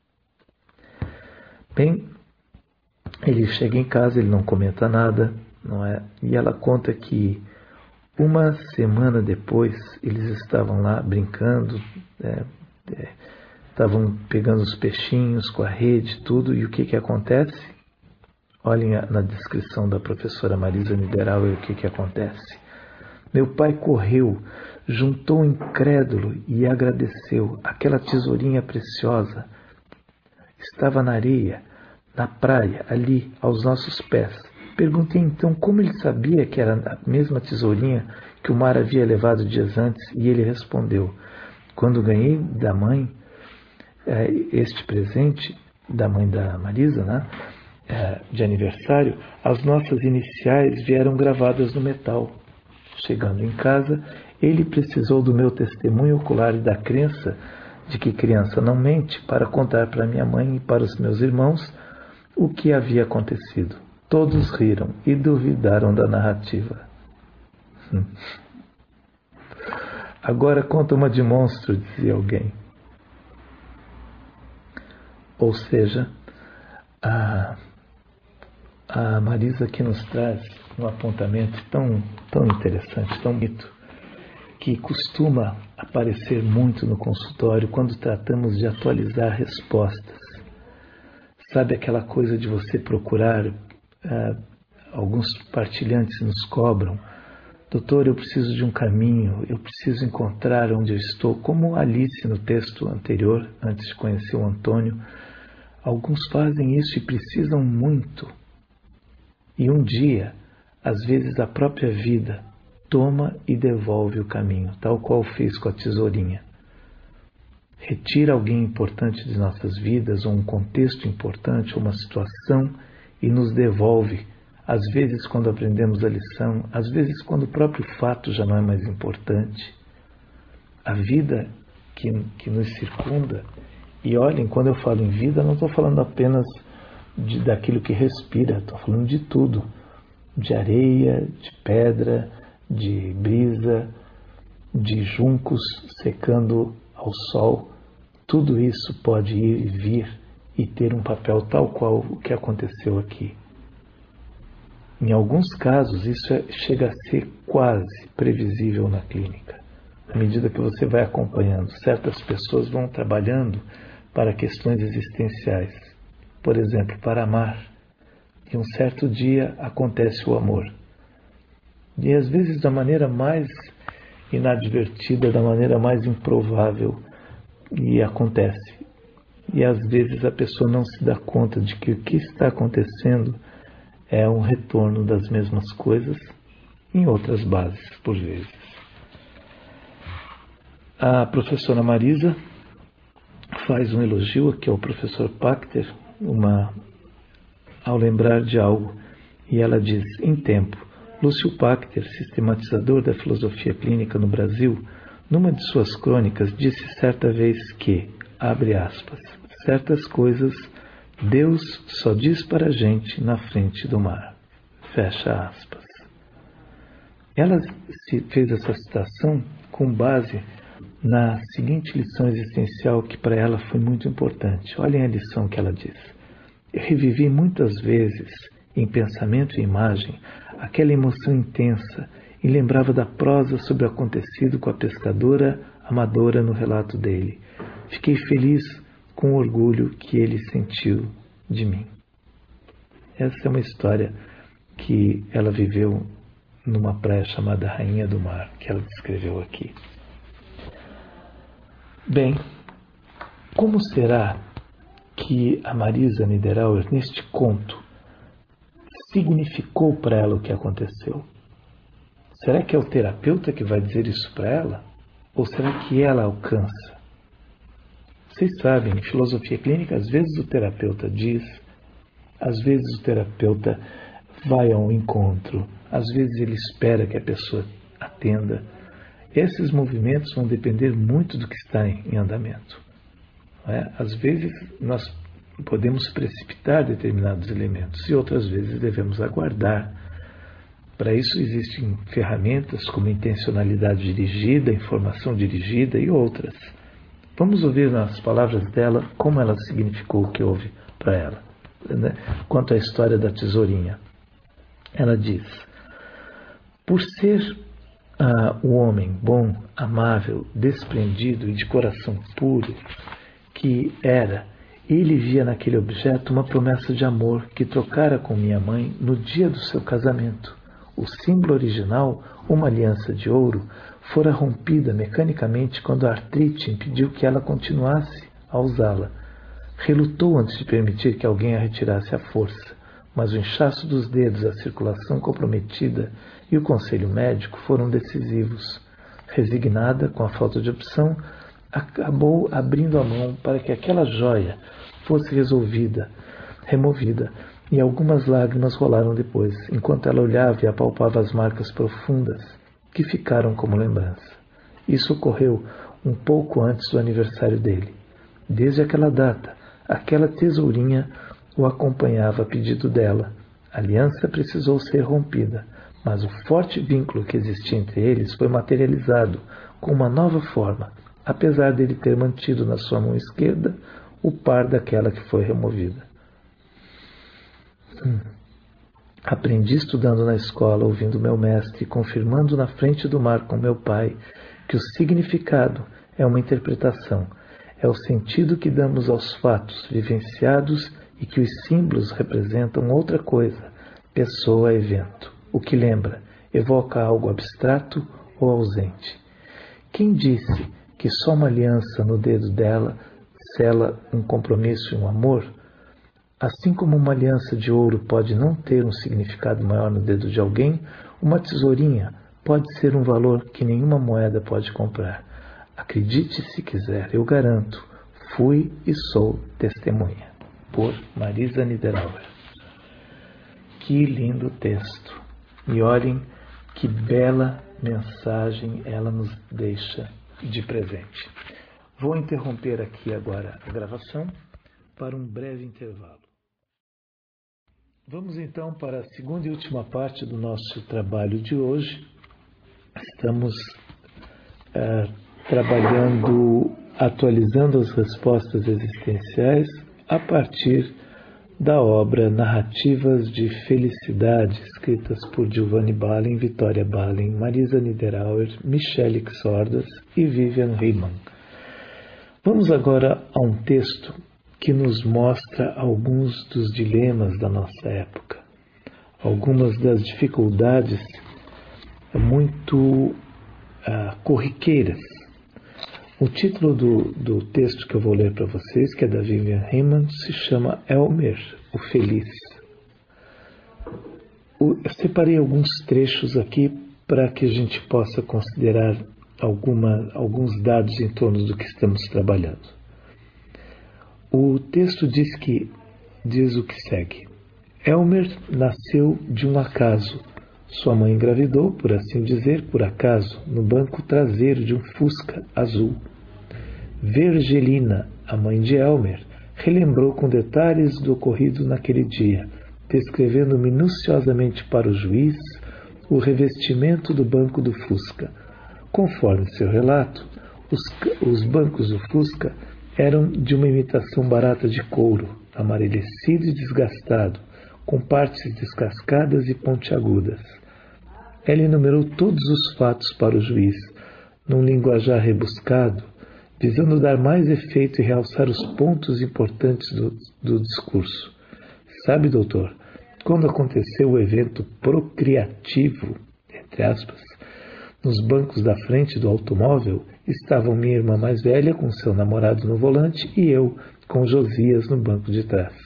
Bem, ele chega em casa, ele não comenta nada, não é? E ela conta que uma semana depois eles estavam lá brincando, é, é, estavam pegando os peixinhos com a rede, tudo, e o que que acontece? Olhem a, na descrição da professora Marisa Niederauer o que que acontece. Meu pai correu, juntou incrédulo e agradeceu. Aquela tesourinha preciosa estava na areia, na praia, ali, aos nossos pés. Perguntei então como ele sabia que era a mesma tesourinha que o mar havia levado dias antes, e ele respondeu: quando ganhei da mãe este presente, da mãe da Marisa, né, de aniversário, as nossas iniciais vieram gravadas no metal. Chegando em casa, ele precisou do meu testemunho ocular e da crença de que criança não mente para contar para minha mãe e para os meus irmãos o que havia acontecido. Todos riram e duvidaram da narrativa. Agora conta uma de monstro, dizia alguém. Ou seja, a, a Marisa aqui nos traz um apontamento tão, tão interessante, tão bonito, que costuma aparecer muito no consultório quando tratamos de atualizar respostas. Sabe aquela coisa de você procurar, uh, alguns partilhantes nos cobram: doutor, eu preciso de um caminho, eu preciso encontrar onde eu estou, como Alice no texto anterior, antes de conhecer o Antônio. Alguns fazem isso e precisam muito. E um dia, às vezes a própria vida toma e devolve o caminho, tal qual fez com a tesourinha. retira alguém importante de nossas vidas, ou um contexto importante, ou uma situação, e nos devolve, às vezes quando aprendemos a lição, às vezes quando o próprio fato já não é mais importante. A vida que, que nos circunda, e olhem, quando eu falo em vida, não estou falando apenas de, daquilo que respira, estou falando de tudo, de areia, de pedra, de brisa, de juncos secando ao sol. Tudo isso pode ir e vir e ter um papel tal qual o que aconteceu aqui. Em alguns casos, isso é, chega a ser quase previsível na clínica. À medida que você vai acompanhando, certas pessoas vão trabalhando para questões existenciais. Por exemplo, para amar. E um certo dia acontece o amor. E às vezes da maneira mais inadvertida, da maneira mais improvável, e acontece. E às vezes a pessoa não se dá conta de que o que está acontecendo é um retorno das mesmas coisas em outras bases, por vezes. A professora Marisa faz um elogio aqui ao professor Pachter, uma, ao lembrar de algo, e ela diz: em tempo, Lúcio Pachter, sistematizador da filosofia clínica no Brasil, numa de suas crônicas, disse certa vez que, abre aspas, certas coisas Deus só diz para a gente na frente do mar. Fecha aspas. Ela fez essa citação com base na seguinte lição existencial que para ela foi muito importante. Olhem a lição que ela diz. Eu revivi muitas vezes, em pensamento e imagem, aquela emoção intensa e lembrava da prosa sobre o acontecido com a pescadora amadora no relato dele. Fiquei feliz com o orgulho que ele sentiu de mim. Essa é uma história que ela viveu numa praia chamada Rainha do Mar, que ela descreveu aqui. Bem, como será que a Marisa Niederauer, neste conto, significou para ela o que aconteceu? Será que é o terapeuta que vai dizer isso para ela? Ou será que ela alcança? Vocês sabem, em filosofia clínica, às vezes o terapeuta diz, às vezes o terapeuta vai ao encontro, às vezes ele espera que a pessoa atenda. Esses movimentos vão depender muito do que está em andamento. Não é? Às vezes nós podemos precipitar determinados elementos e outras vezes devemos aguardar. Para isso existem ferramentas como intencionalidade dirigida, informação dirigida e outras. Vamos ouvir nas palavras dela como ela significou o que houve para ela, né? Quanto à história da tesourinha. Ela diz: por ser ah, o homem bom, amável, desprendido e de coração puro que era, ele via naquele objeto uma promessa de amor que trocara com minha mãe no dia do seu casamento. O símbolo original, uma aliança de ouro, fora rompida mecanicamente quando a artrite impediu que ela continuasse a usá-la. Relutou antes de permitir que alguém a retirasse à força, mas o inchaço dos dedos, a circulação comprometida e o conselho médico foram decisivos. Resignada, com a falta de opção, acabou abrindo a mão para que aquela joia fosse resolvida, removida, e algumas lágrimas rolaram depois, enquanto ela olhava e apalpava as marcas profundas que ficaram como lembrança. Isso ocorreu um pouco antes do aniversário dele. Desde aquela data, aquela tesourinha o acompanhava a pedido dela. A aliança precisou ser rompida, mas o forte vínculo que existia entre eles foi materializado com uma nova forma, apesar dele ter mantido na sua mão esquerda o par daquela que foi removida. Hum. Aprendi estudando na escola, ouvindo meu mestre, confirmando na frente do mar com meu pai, que o significado é uma interpretação, é o sentido que damos aos fatos vivenciados e que os símbolos representam outra coisa, pessoa, evento, o que lembra, evoca algo abstrato ou ausente. Quem disse que só uma aliança no dedo dela sela um compromisso e um amor? Assim como uma aliança de ouro pode não ter um significado maior no dedo de alguém, uma tesourinha pode ser um valor que nenhuma moeda pode comprar. A Acredite se quiser, eu garanto, fui e sou testemunha. Por Marisa Niederauer. Que lindo texto. E olhem que bela mensagem ela nos deixa de presente. Vou interromper aqui agora a gravação para um breve intervalo. Vamos então para a segunda e última parte do nosso trabalho de hoje. Estamos uh, trabalhando, atualizando as respostas existenciais a partir da obra Narrativas de Felicidade, escritas por Giovanni Balin, Vitória Balin, Marisa Niederauer, Michele Xordas e Vivian Riemann. Vamos agora a um texto que nos mostra alguns dos dilemas da nossa época, algumas das dificuldades muito uh, corriqueiras. O título do, do texto que eu vou ler para vocês, que é da Vivian Riemann, se chama Elmer, o Feliz. O, eu separei alguns trechos aqui para que a gente possa considerar alguma, alguns dados em torno do que estamos trabalhando. O texto diz, que, diz o que segue. Elmer nasceu de um acaso. Sua mãe engravidou, por assim dizer, por acaso, no banco traseiro de um Fusca azul. Vergelina, a mãe de Elmer, relembrou com detalhes do ocorrido naquele dia, descrevendo minuciosamente para o juiz o revestimento do banco do Fusca. Conforme seu relato, os, os bancos do Fusca eram de uma imitação barata de couro, amarelecido e desgastado, com partes descascadas e pontiagudas. Ela enumerou todos os fatos para o juiz, num linguajar rebuscado, visando dar mais efeito e realçar os pontos importantes do, do discurso. Sabe, doutor, quando aconteceu o evento procriativo, entre aspas, nos bancos da frente do automóvel, estavam minha irmã mais velha com seu namorado no volante e eu com Josias no banco de trás.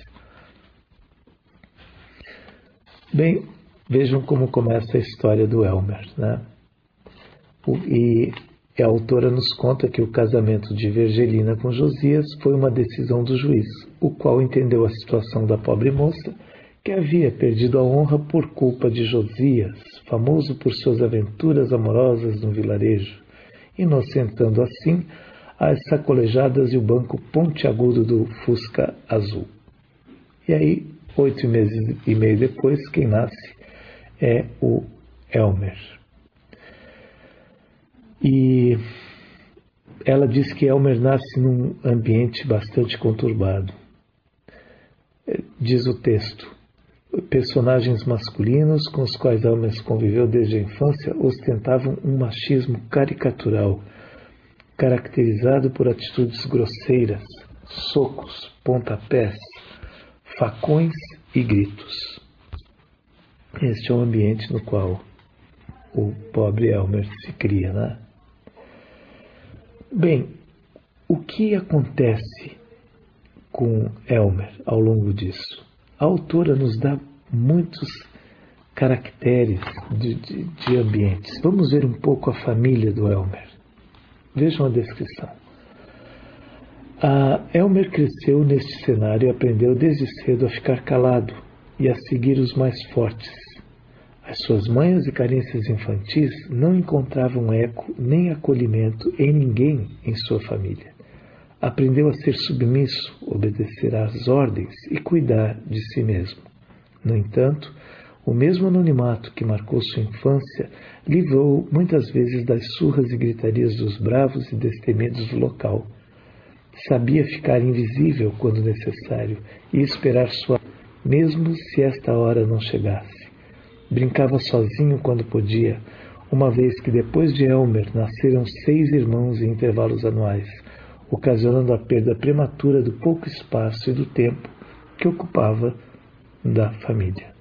Bem, vejam como começa a história do Elmer, né? O, e a autora nos conta que o casamento de Vergelina com Josias foi uma decisão do juiz, o qual entendeu a situação da pobre moça, que havia perdido a honra por culpa de Josias, famoso por suas aventuras amorosas no vilarejo, inocentando assim as sacolejadas e o banco pontiagudo do Fusca azul. E aí, oito meses e meio depois, quem nasce é o Elmer. E ela diz que Elmer nasce num ambiente bastante conturbado. Diz o texto, personagens masculinos com os quais Elmer conviveu desde a infância ostentavam um machismo caricatural, caracterizado por atitudes grosseiras, socos, pontapés, facões e gritos. Este é o ambiente no qual o pobre Elmer se cria, né? Bem, o que acontece com Elmer ao longo disso? A autora nos dá muitos caracteres de, de, de ambientes. Vamos ver um pouco a família do Elmer. Vejam a descrição. A Elmer cresceu neste cenário e aprendeu desde cedo a ficar calado e a seguir os mais fortes. As suas manhas e carências infantis não encontravam eco nem acolhimento em ninguém em sua família. Aprendeu a ser submisso, obedecer às ordens e cuidar de si mesmo. No entanto, o mesmo anonimato que marcou sua infância livrou muitas vezes das surras e gritarias dos bravos e destemidos do local. Sabia ficar invisível quando necessário e esperar sua, mesmo se esta hora não chegasse. Brincava sozinho quando podia, uma vez que depois de Elmer nasceram seis irmãos em intervalos anuais, ocasionando a perda prematura do pouco espaço e do tempo que ocupava da família.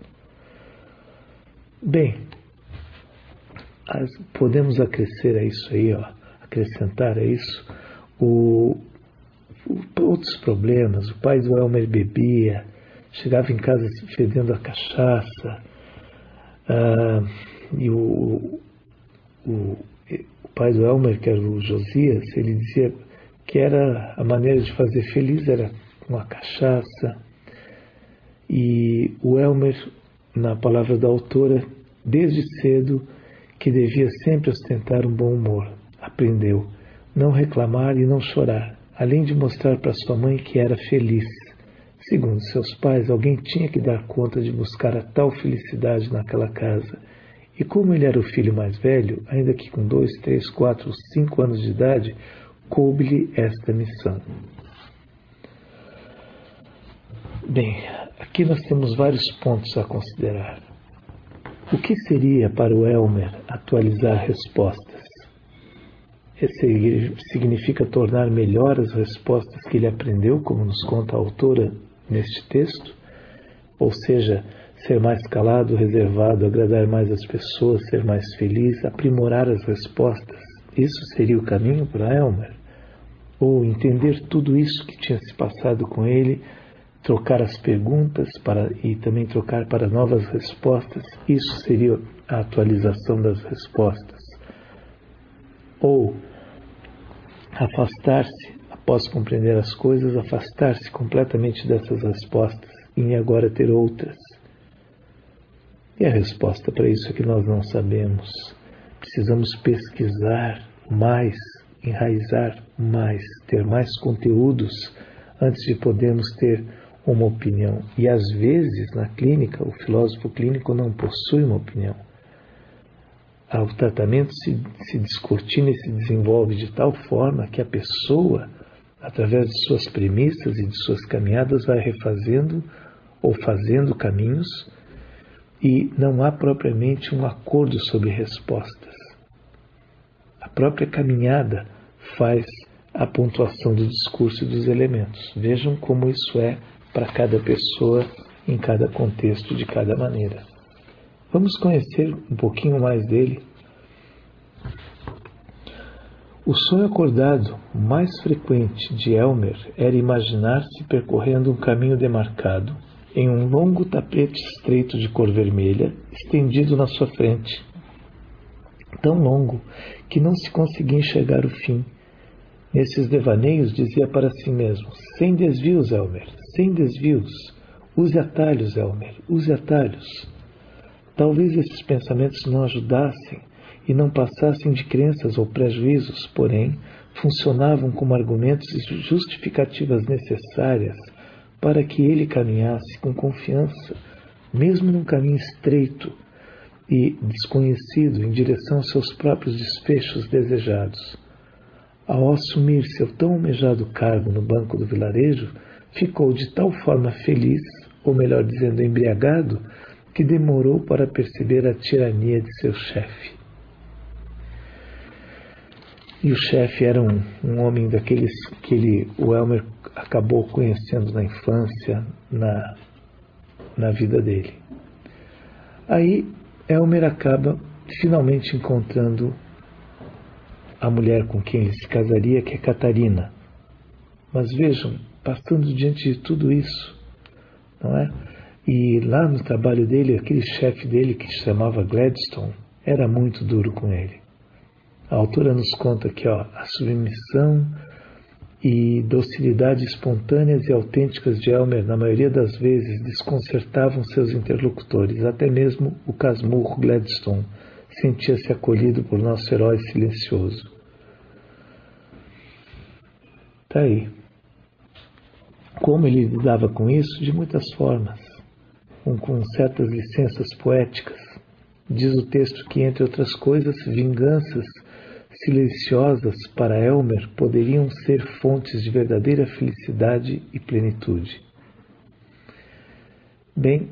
Bem, as, podemos acrescer a isso aí, ó, acrescentar a isso o, o, outros problemas. O pai do Elmer bebia, chegava em casa fedendo a cachaça, ah, e o, o, o pai do Elmer, que era o Josias, ele dizia que era a maneira de fazer feliz era com a cachaça. E o Elmer, na palavra da autora, desde cedo, que devia sempre ostentar um bom humor. Aprendeu não reclamar e não chorar, além de mostrar para sua mãe que era feliz. Segundo seus pais, alguém tinha que dar conta de buscar a tal felicidade naquela casa. E como ele era o filho mais velho, ainda que com dois, três, quatro, cinco anos de idade, coube-lhe esta missão. Bem, aqui nós temos vários pontos a considerar. O que seria para o Elmer atualizar respostas? Esse significa tornar melhor as respostas que ele aprendeu, como nos conta a autora neste texto? Ou seja, ser mais calado, reservado, agradar mais as pessoas, ser mais feliz, aprimorar as respostas? Isso seria o caminho para Elmer? Ou entender tudo isso que tinha se passado com ele, trocar as perguntas para, e também trocar para novas respostas? Isso seria a atualização das respostas. Ou afastar-se, após compreender as coisas, afastar-se completamente dessas respostas e agora ter outras. E a resposta para isso é que nós não sabemos. Precisamos pesquisar mais, enraizar mais, ter mais conteúdos antes de podermos ter uma opinião. E às vezes, na clínica, o filósofo clínico não possui uma opinião. O tratamento se, se descortina e se desenvolve de tal forma que a pessoa, através de suas premissas e de suas caminhadas, vai refazendo ou fazendo caminhos e não há propriamente um acordo sobre respostas. A própria caminhada faz a pontuação do discurso e dos elementos. Vejam como isso é para cada pessoa, em cada contexto, de cada maneira. Vamos conhecer um pouquinho mais dele. O sonho acordado mais frequente de Elmer era imaginar-se percorrendo um caminho demarcado em um longo tapete estreito de cor vermelha, estendido na sua frente. Tão longo que não se conseguia enxergar o fim. Nesses devaneios dizia para si mesmo: sem desvios, Elmer, sem desvios. Use atalhos, Elmer, use atalhos. Talvez esses pensamentos não ajudassem e não passassem de crenças ou prejuízos, porém, funcionavam como argumentos e justificativas necessárias para que ele caminhasse com confiança, mesmo num caminho estreito e desconhecido, em direção aos seus próprios desfechos desejados. Ao assumir seu tão almejado cargo no banco do vilarejo, ficou de tal forma feliz, ou melhor dizendo, embriagado, que demorou para perceber a tirania de seu chefe. E o chefe era um, um homem daqueles que ele, o Elmer acabou conhecendo na infância, na, na vida dele. Aí Elmer acaba finalmente encontrando a mulher com quem ele se casaria, que é Catarina. Mas vejam, passando diante de tudo isso, não é? E lá no trabalho dele, aquele chefe dele que se chamava Gladstone, era muito duro com ele. A autora nos conta que ó, a submissão e docilidade espontâneas e autênticas de Elmer, na maioria das vezes, desconcertavam seus interlocutores. Até mesmo o casmurro Gladstone sentia-se acolhido por nosso herói silencioso. Está aí. Como ele lidava com isso? De muitas formas. Com, com certas licenças poéticas. Diz o texto que, entre outras coisas, vinganças silenciosas para Elmer poderiam ser fontes de verdadeira felicidade e plenitude. Bem,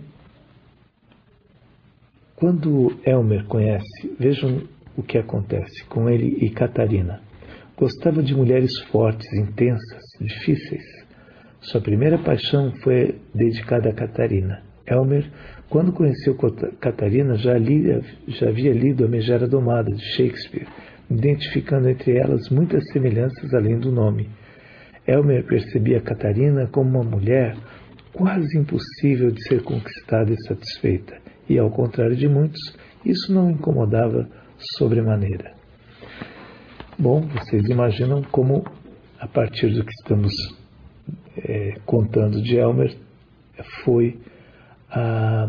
quando Elmer conhece, vejam o que acontece com ele e Catarina. Gostava de mulheres fortes, intensas, difíceis. Sua primeira paixão foi dedicada a Catarina. Elmer, quando conheceu Catarina, já, li, já havia lido A Megera Domada, de Shakespeare, identificando entre elas muitas semelhanças além do nome. Elmer percebia Catarina como uma mulher quase impossível de ser conquistada e satisfeita, e, ao contrário de muitos, isso não o incomodava sobremaneira. Bom, vocês imaginam como, a partir do que estamos é, contando de Elmer, foi a,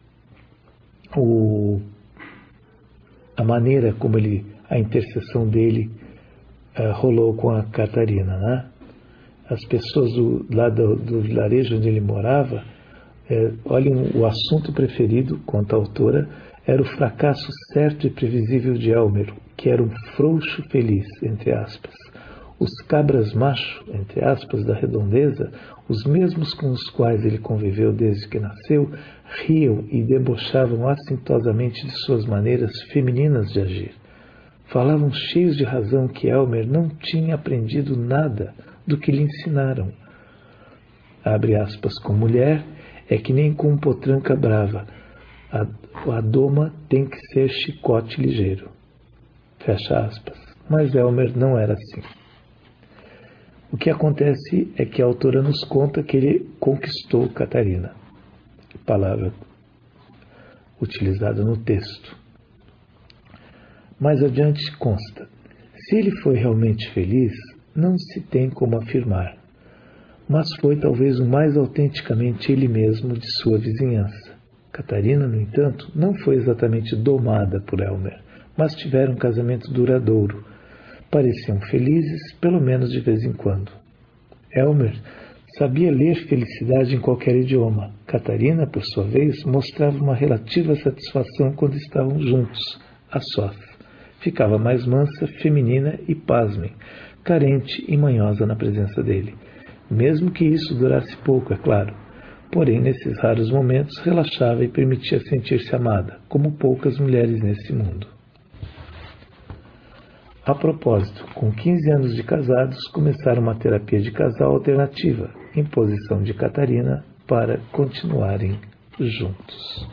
o, a maneira como ele, a intercessão dele uh, rolou com a Catarina, né? As pessoas do, lá do, do vilarejo onde ele morava, é, olhem, o assunto preferido, conta a autora, era o fracasso certo e previsível de Elmer, que era um frouxo feliz, entre aspas. Os cabras macho, entre aspas, da redondeza, os mesmos com os quais ele conviveu desde que nasceu, riam e debochavam assintosamente de suas maneiras femininas de agir. Falavam cheios de razão que Elmer não tinha aprendido nada do que lhe ensinaram. Abre aspas, com mulher é que nem com potranca brava, a, a doma tem que ser chicote ligeiro. Fecha aspas. Mas Elmer não era assim. O que acontece é que a autora nos conta que ele conquistou Catarina, palavra utilizada no texto. Mais adiante consta, se ele foi realmente feliz, não se tem como afirmar, mas foi talvez o mais autenticamente ele mesmo de sua vizinhança. Catarina, no entanto, não foi exatamente domada por Elmer, mas tiveram um casamento duradouro. Pareciam felizes, pelo menos de vez em quando. Elmer sabia ler felicidade em qualquer idioma. Catarina, por sua vez, mostrava uma relativa satisfação quando estavam juntos, a sós. Ficava mais mansa, feminina e, pasmem, carente e manhosa na presença dele. Mesmo que isso durasse pouco, é claro. Porém, nesses raros momentos, relaxava e permitia sentir-se amada, como poucas mulheres nesse mundo. A propósito, com quinze anos de casados, começaram uma terapia de casal alternativa, em posição de Catarina, para continuarem juntos.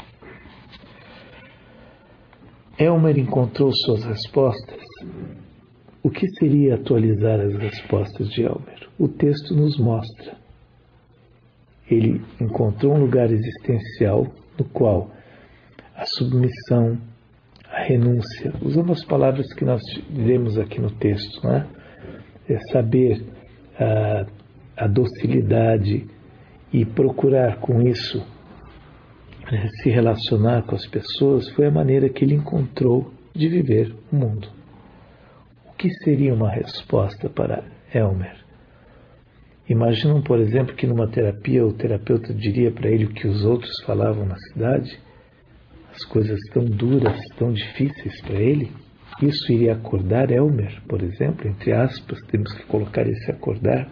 Elmer encontrou suas respostas. O que seria atualizar as respostas de Elmer? O texto nos mostra. Ele encontrou um lugar existencial no qual a submissão, a renúncia, usando as palavras que nós lemos aqui no texto, né? É saber a, a docilidade e procurar com isso né, se relacionar com as pessoas, foi a maneira que ele encontrou de viver o mundo. O que seria uma resposta para Elmer? Imaginam, por exemplo, que numa terapia o terapeuta diria para ele o que os outros falavam na cidade? As coisas tão duras, tão difíceis para ele? Isso iria acordar Elmer, por exemplo, entre aspas, temos que colocar esse acordar.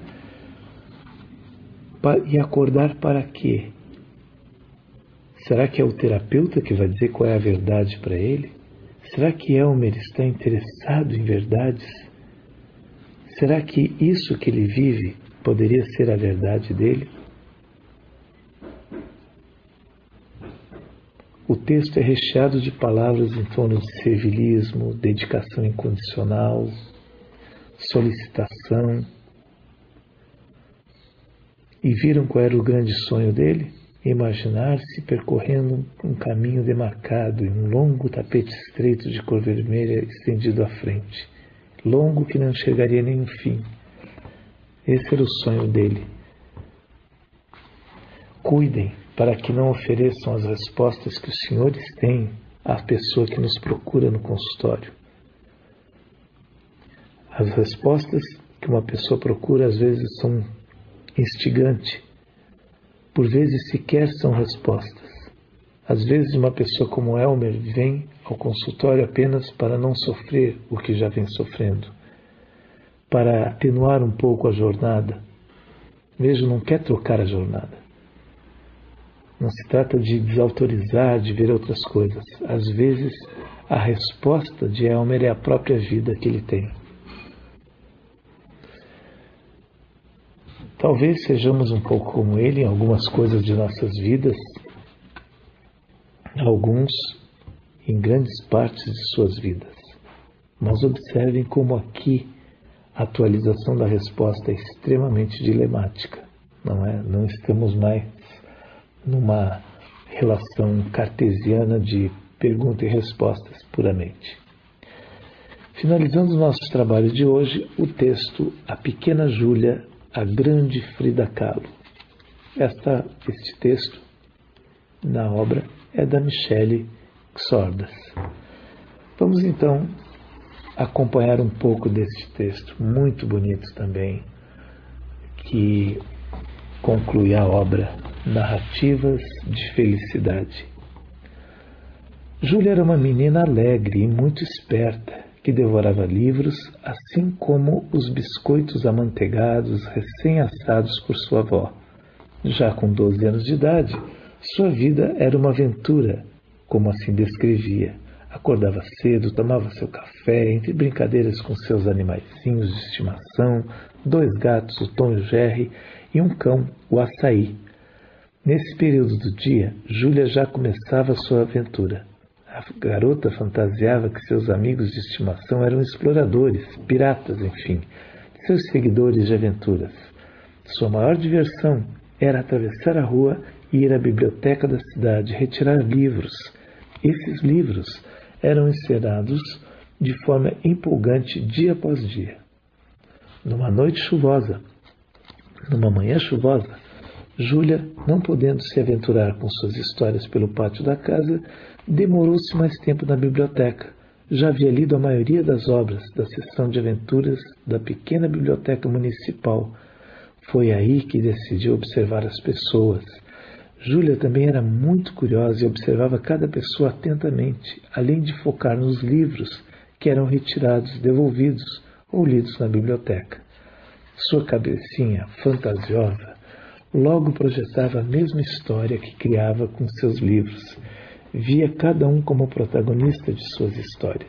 E acordar para quê? Será que é o terapeuta que vai dizer qual é a verdade para ele? Será que Elmer está interessado em verdades? Será que isso que ele vive poderia ser a verdade dele? O texto é recheado de palavras em torno de servilismo, dedicação incondicional, solicitação. E viram qual era o grande sonho dele? Imaginar-se percorrendo um caminho demarcado em um longo tapete estreito de cor vermelha estendido à frente, longo que não chegaria a nenhum fim. Esse era o sonho dele. Cuidem para que não ofereçam as respostas que os senhores têm à pessoa que nos procura no consultório. As respostas que uma pessoa procura às vezes são instigantes, por vezes sequer são respostas. Às vezes uma pessoa como Elmer vem ao consultório apenas para não sofrer o que já vem sofrendo, para atenuar um pouco a jornada. Veja, não quer trocar a jornada. Não se trata de desautorizar, de ver outras coisas. Às vezes, a resposta de Elmer é a própria vida que ele tem. Talvez sejamos um pouco como ele em algumas coisas de nossas vidas, alguns em grandes partes de suas vidas. Mas observem como aqui a atualização da resposta é extremamente dilemática, não é? Não estamos mais numa relação cartesiana de pergunta e respostas puramente. Finalizando o nosso trabalho de hoje, o texto A Pequena Júlia, a Grande Frida Kahlo. Esta, este texto, na obra, é da Michele Xordas. Vamos então acompanhar um pouco deste texto, muito bonito também, que conclui a obra Narrativas de Felicidade. Júlia era uma menina alegre e muito esperta, que devorava livros, assim como os biscoitos amanteigados recém-assados por sua avó. Já com doze anos de idade, sua vida era uma aventura, como assim descrevia. Acordava cedo, tomava seu café, entre brincadeiras com seus animaizinhos de estimação, dois gatos, o Tom e o Jerry, e um cão, o Açaí. Nesse período do dia, Júlia já começava sua aventura. A garota fantasiava que seus amigos de estimação eram exploradores, piratas, enfim, seus seguidores de aventuras. Sua maior diversão era atravessar a rua e ir à biblioteca da cidade retirar livros. Esses livros eram encenados de forma empolgante dia após dia. Numa noite chuvosa, numa manhã chuvosa, Júlia, não podendo se aventurar com suas histórias pelo pátio da casa, demorou-se mais tempo na biblioteca. Já havia lido a maioria das obras da seção de aventuras da pequena biblioteca municipal. Foi aí que decidiu observar as pessoas. Júlia também era muito curiosa e observava cada pessoa atentamente, além de focar nos livros que eram retirados, devolvidos ou lidos na biblioteca. Sua cabecinha fantasiosa logo projetava a mesma história que criava com seus livros. Via cada um como protagonista de suas histórias.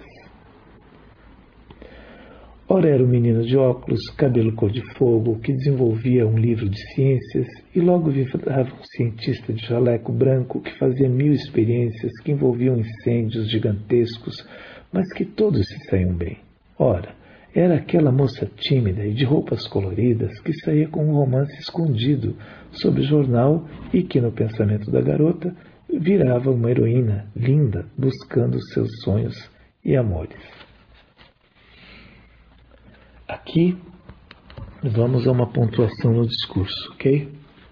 Ora era um menino de óculos, cabelo cor de fogo, que desenvolvia um livro de ciências, e logo virava um cientista de jaleco branco que fazia mil experiências que envolviam incêndios gigantescos, mas que todos se saíam bem. Ora, era aquela moça tímida e de roupas coloridas que saía com um romance escondido sob o jornal e que, no pensamento da garota, virava uma heroína linda buscando seus sonhos e amores. Aqui vamos a uma pontuação no discurso, ok?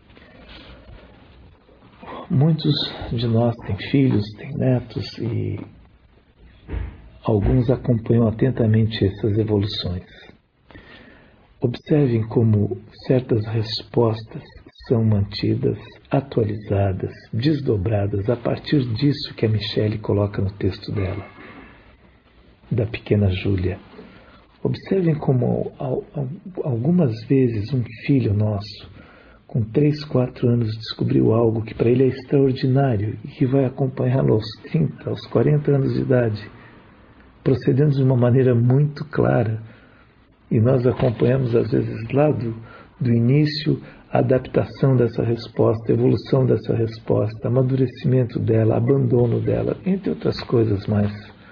Muitos de nós têm filhos, têm netos e alguns acompanham atentamente essas evoluções. Observem como certas respostas são mantidas, atualizadas, desdobradas a partir disso que a Michele coloca no texto dela, da pequena Júlia. Observem como algumas vezes um filho nosso, com três, quatro anos, descobriu algo que para ele é extraordinário e que vai acompanhá-lo aos trinta, aos quarenta anos de idade, procedendo de uma maneira muito clara. E nós acompanhamos, às vezes, lá do, do início, a adaptação dessa resposta, a evolução dessa resposta, amadurecimento dela, abandono dela, entre outras coisas mais.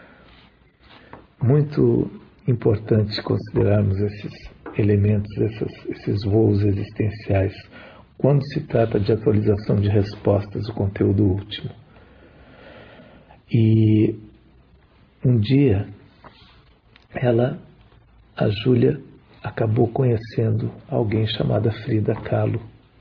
Muito importante considerarmos esses elementos, esses, esses voos existenciais, quando se trata de atualização de respostas, o conteúdo último. E um dia, ela, a Júlia, acabou conhecendo alguém chamada Frida Kahlo.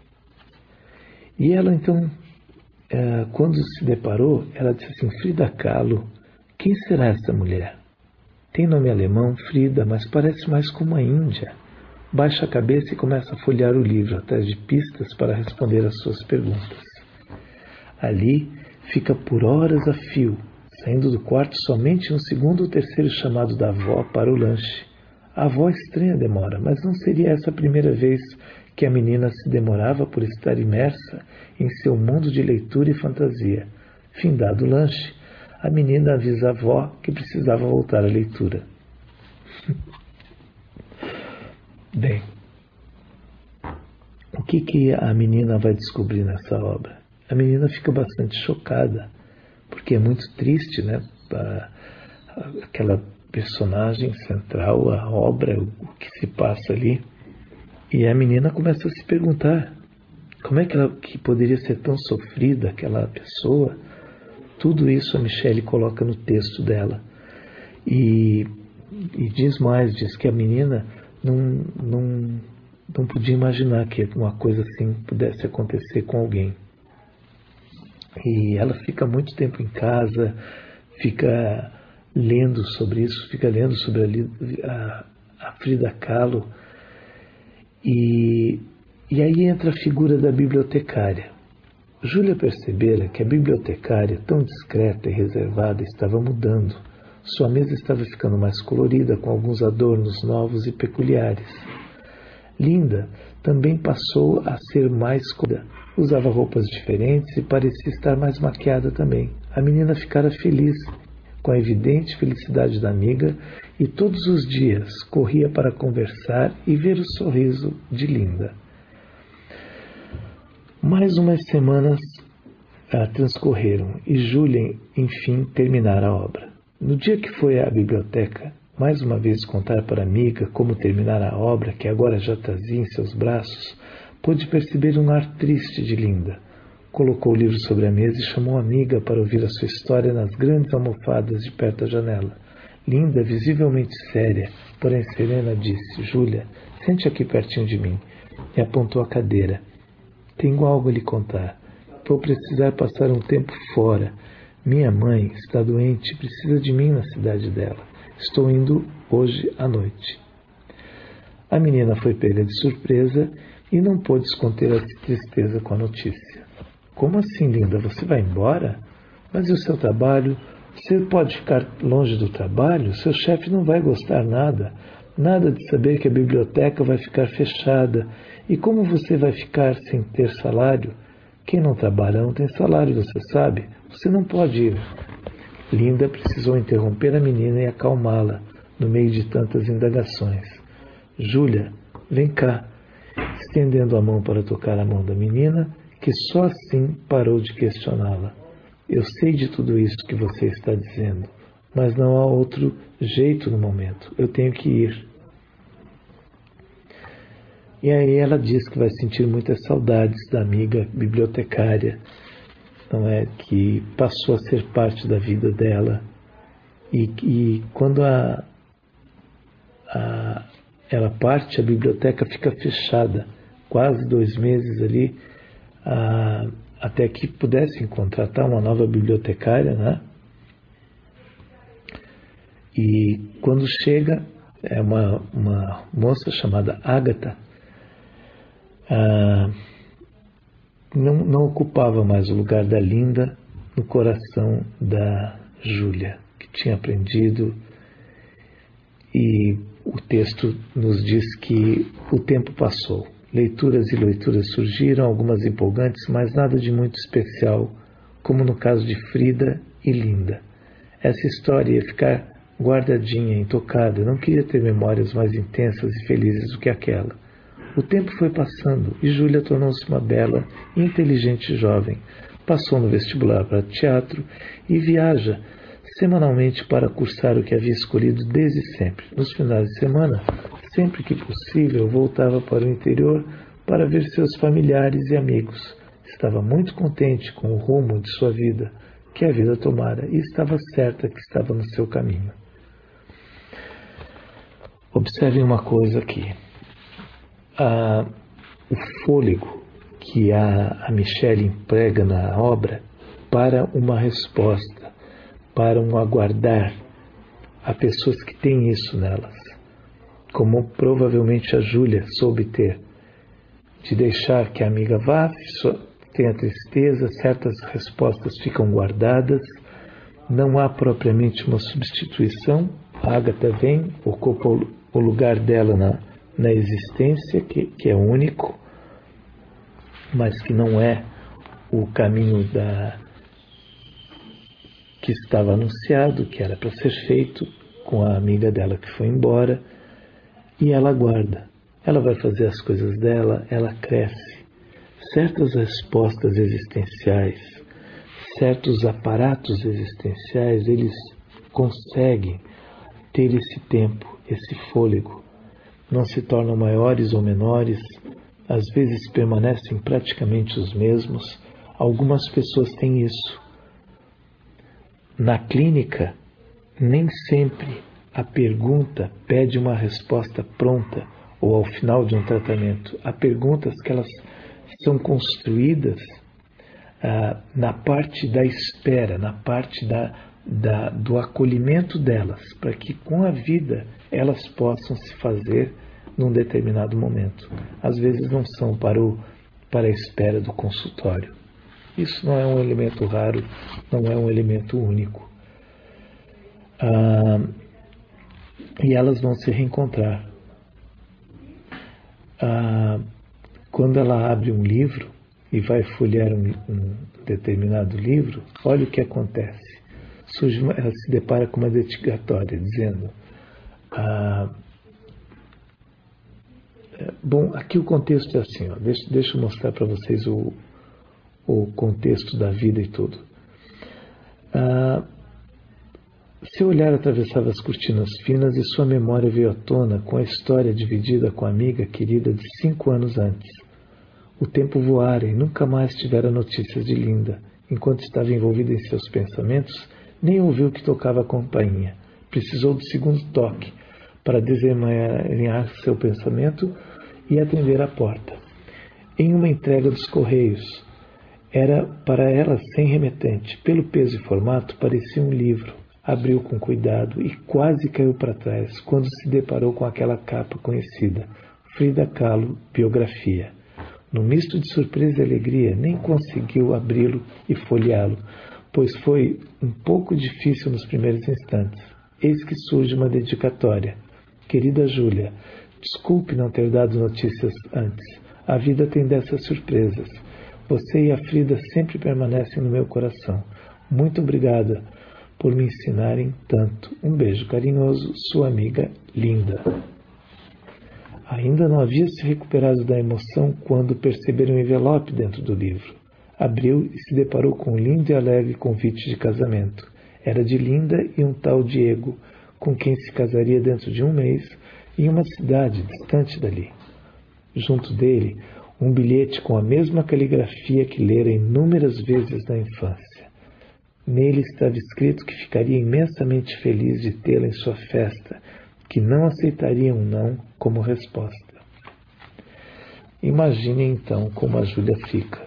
E ela, então, é, quando se deparou, ela disse assim: Frida Kahlo, quem será essa mulher? Tem nome alemão, Frida, mas parece mais com uma índia. Baixa a cabeça e começa a folhear o livro, atrás de pistas para responder às suas perguntas. Ali, fica por horas a fio, saindo do quarto somente no segundo ou terceiro chamado da avó para o lanche. A avó estranha demora, mas não seria essa a primeira vez que a menina se demorava por estar imersa em seu mundo de leitura e fantasia. Findado o lanche, a menina avisa a avó que precisava voltar à leitura. Bem, o que, que a menina vai descobrir nessa obra? A menina fica bastante chocada, porque é muito triste, né? Aquela personagem central, a obra, o que se passa ali. E a menina começa a se perguntar como é que ela que poderia ser tão sofrida, aquela pessoa. Tudo isso a Michele coloca no texto dela. E e diz mais, diz que a menina não, não, não podia imaginar que uma coisa assim pudesse acontecer com alguém. E ela fica muito tempo em casa, fica lendo sobre isso, fica lendo sobre a, a, a Frida Kahlo. E, e aí entra a figura da bibliotecária. Júlia percebera que a bibliotecária, tão discreta e reservada, estava mudando. Sua mesa estava ficando mais colorida, com alguns adornos novos e peculiares. Linda também passou a ser mais colorida. Usava roupas diferentes e parecia estar mais maquiada também. A menina ficara feliz, com a evidente felicidade da amiga, e todos os dias corria para conversar e ver o sorriso de Linda. Mais umas semanas ah, transcorreram e Júlia, enfim, terminara a obra. No dia que foi à biblioteca, mais uma vez contar para a amiga como terminara a obra, que agora já trazia em seus braços, pôde perceber um ar triste de Linda. Colocou o livro sobre a mesa e chamou a amiga para ouvir a sua história nas grandes almofadas de perto da janela. Linda, visivelmente séria, porém serena, disse: Júlia, sente aqui pertinho de mim. E apontou a cadeira. Tenho algo a lhe contar. Vou precisar passar um tempo fora. Minha mãe está doente e precisa de mim na cidade dela. Estou indo hoje à noite. A menina foi pega de surpresa e não pôde esconder a tristeza com a notícia. Como assim, Linda? Você vai embora? Mas e o seu trabalho? Você pode ficar longe do trabalho? Seu chefe não vai gostar nada. Nada de saber que a biblioteca vai ficar fechada. E como você vai ficar sem ter salário? Quem não trabalha não tem salário, você sabe. Você não pode ir. Linda precisou interromper a menina e acalmá-la, no meio de tantas indagações. Júlia, vem cá, estendendo a mão para tocar a mão da menina, que só assim parou de questioná-la. Eu sei de tudo isso que você está dizendo, mas não há outro jeito no momento. Eu tenho que ir. E aí ela diz que vai sentir muitas saudades da amiga bibliotecária, não é, que passou a ser parte da vida dela. E, e quando a, a, ela parte, a biblioteca fica fechada, quase dois meses ali, a, até que pudessem contratar uma nova bibliotecária, né? E quando chega, é uma, uma moça chamada Ágata, ah, não, não ocupava mais o lugar da Linda no coração da Júlia, que tinha aprendido, e o texto nos diz que o tempo passou. Leituras e leituras surgiram, algumas empolgantes, mas nada de muito especial, como no caso de Frida e Linda. Essa história ia ficar guardadinha, intocada. Eu não queria ter memórias mais intensas e felizes do que aquela. O tempo foi passando e Júlia tornou-se uma bela e inteligente jovem. Passou no vestibular para teatro e viaja semanalmente para cursar o que havia escolhido desde sempre. Nos finais de semana, sempre que possível, voltava para o interior para ver seus familiares e amigos. Estava muito contente com o rumo de sua vida, que a vida tomara, e estava certa que estava no seu caminho. Observem uma coisa aqui. Ah, o fôlego que a, a Michelle emprega na obra para uma resposta, para um aguardar. Há pessoas que têm isso nelas, como provavelmente a Júlia soube ter, de deixar que a amiga vá, tenha tristeza, certas respostas ficam guardadas, não há propriamente uma substituição. A Ágata vem, ocupa o lugar dela na, na existência, que, que é único, mas que não é o caminho da, que estava anunciado, que era para ser feito com a amiga dela que foi embora, e ela aguarda. Ela vai fazer as coisas dela, ela cresce. Certas respostas existenciais, certos aparatos existenciais, eles conseguem ter esse tempo, esse fôlego. Não se tornam maiores ou menores, às vezes permanecem praticamente os mesmos. Algumas pessoas têm isso. Na clínica, nem sempre a pergunta pede uma resposta pronta ou ao final de um tratamento. Há perguntas que elas são construídas ah, na parte da espera, na parte da, da, do acolhimento delas, para que com a vida elas possam se fazer num determinado momento. Às vezes não são para, o, para a espera do consultório. Isso não é um elemento raro, não é um elemento único. Ah, e elas vão se reencontrar. Ah, quando ela abre um livro e vai folhear um, um determinado livro, olha o que acontece. Surge uma, ela se depara com uma dedicatória dizendo: ah, bom, aqui o contexto é assim, ó, deixa, deixa eu mostrar para vocês o, o contexto da vida e tudo. Ah, seu olhar atravessava as cortinas finas e sua memória veio à tona com a história dividida com a amiga querida de cinco anos antes. O tempo voara e nunca mais tivera notícias de Linda. Enquanto estava envolvida em seus pensamentos, nem ouviu que tocava a campainha. Precisou do segundo toque para desemaranhar seu pensamento e atender à porta. Em uma entrega dos correios, era para ela sem remetente. Pelo peso e formato, parecia um livro. Abriu com cuidado e quase caiu para trás quando se deparou com aquela capa conhecida, Frida Kahlo, biografia. No misto de surpresa e alegria, nem conseguiu abri-lo e folheá-lo, pois foi um pouco difícil nos primeiros instantes. Eis que surge uma dedicatória. Querida Júlia, desculpe não ter dado notícias antes. A vida tem dessas surpresas. Você e a Frida sempre permanecem no meu coração. Muito obrigada por me ensinarem tanto. Um beijo carinhoso, sua amiga Linda. Ainda não havia se recuperado da emoção quando perceberam um envelope dentro do livro. Abriu e se deparou com um lindo e alegre convite de casamento. Era de Linda e um tal Diego, com quem se casaria dentro de um mês em uma cidade distante dali. Junto dele, um bilhete com a mesma caligrafia que lera inúmeras vezes na infância. Nele estava escrito que ficaria imensamente feliz de tê-la em sua festa, que não aceitaria um não como resposta. Imagine então como a Júlia fica.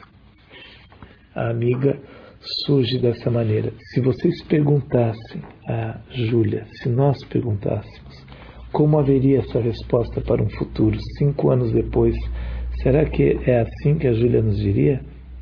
A amiga surge dessa maneira. Se vocês perguntassem a Júlia, se nós perguntássemos, como haveria essa resposta para um futuro, cinco anos depois, será que é assim que a Júlia nos diria?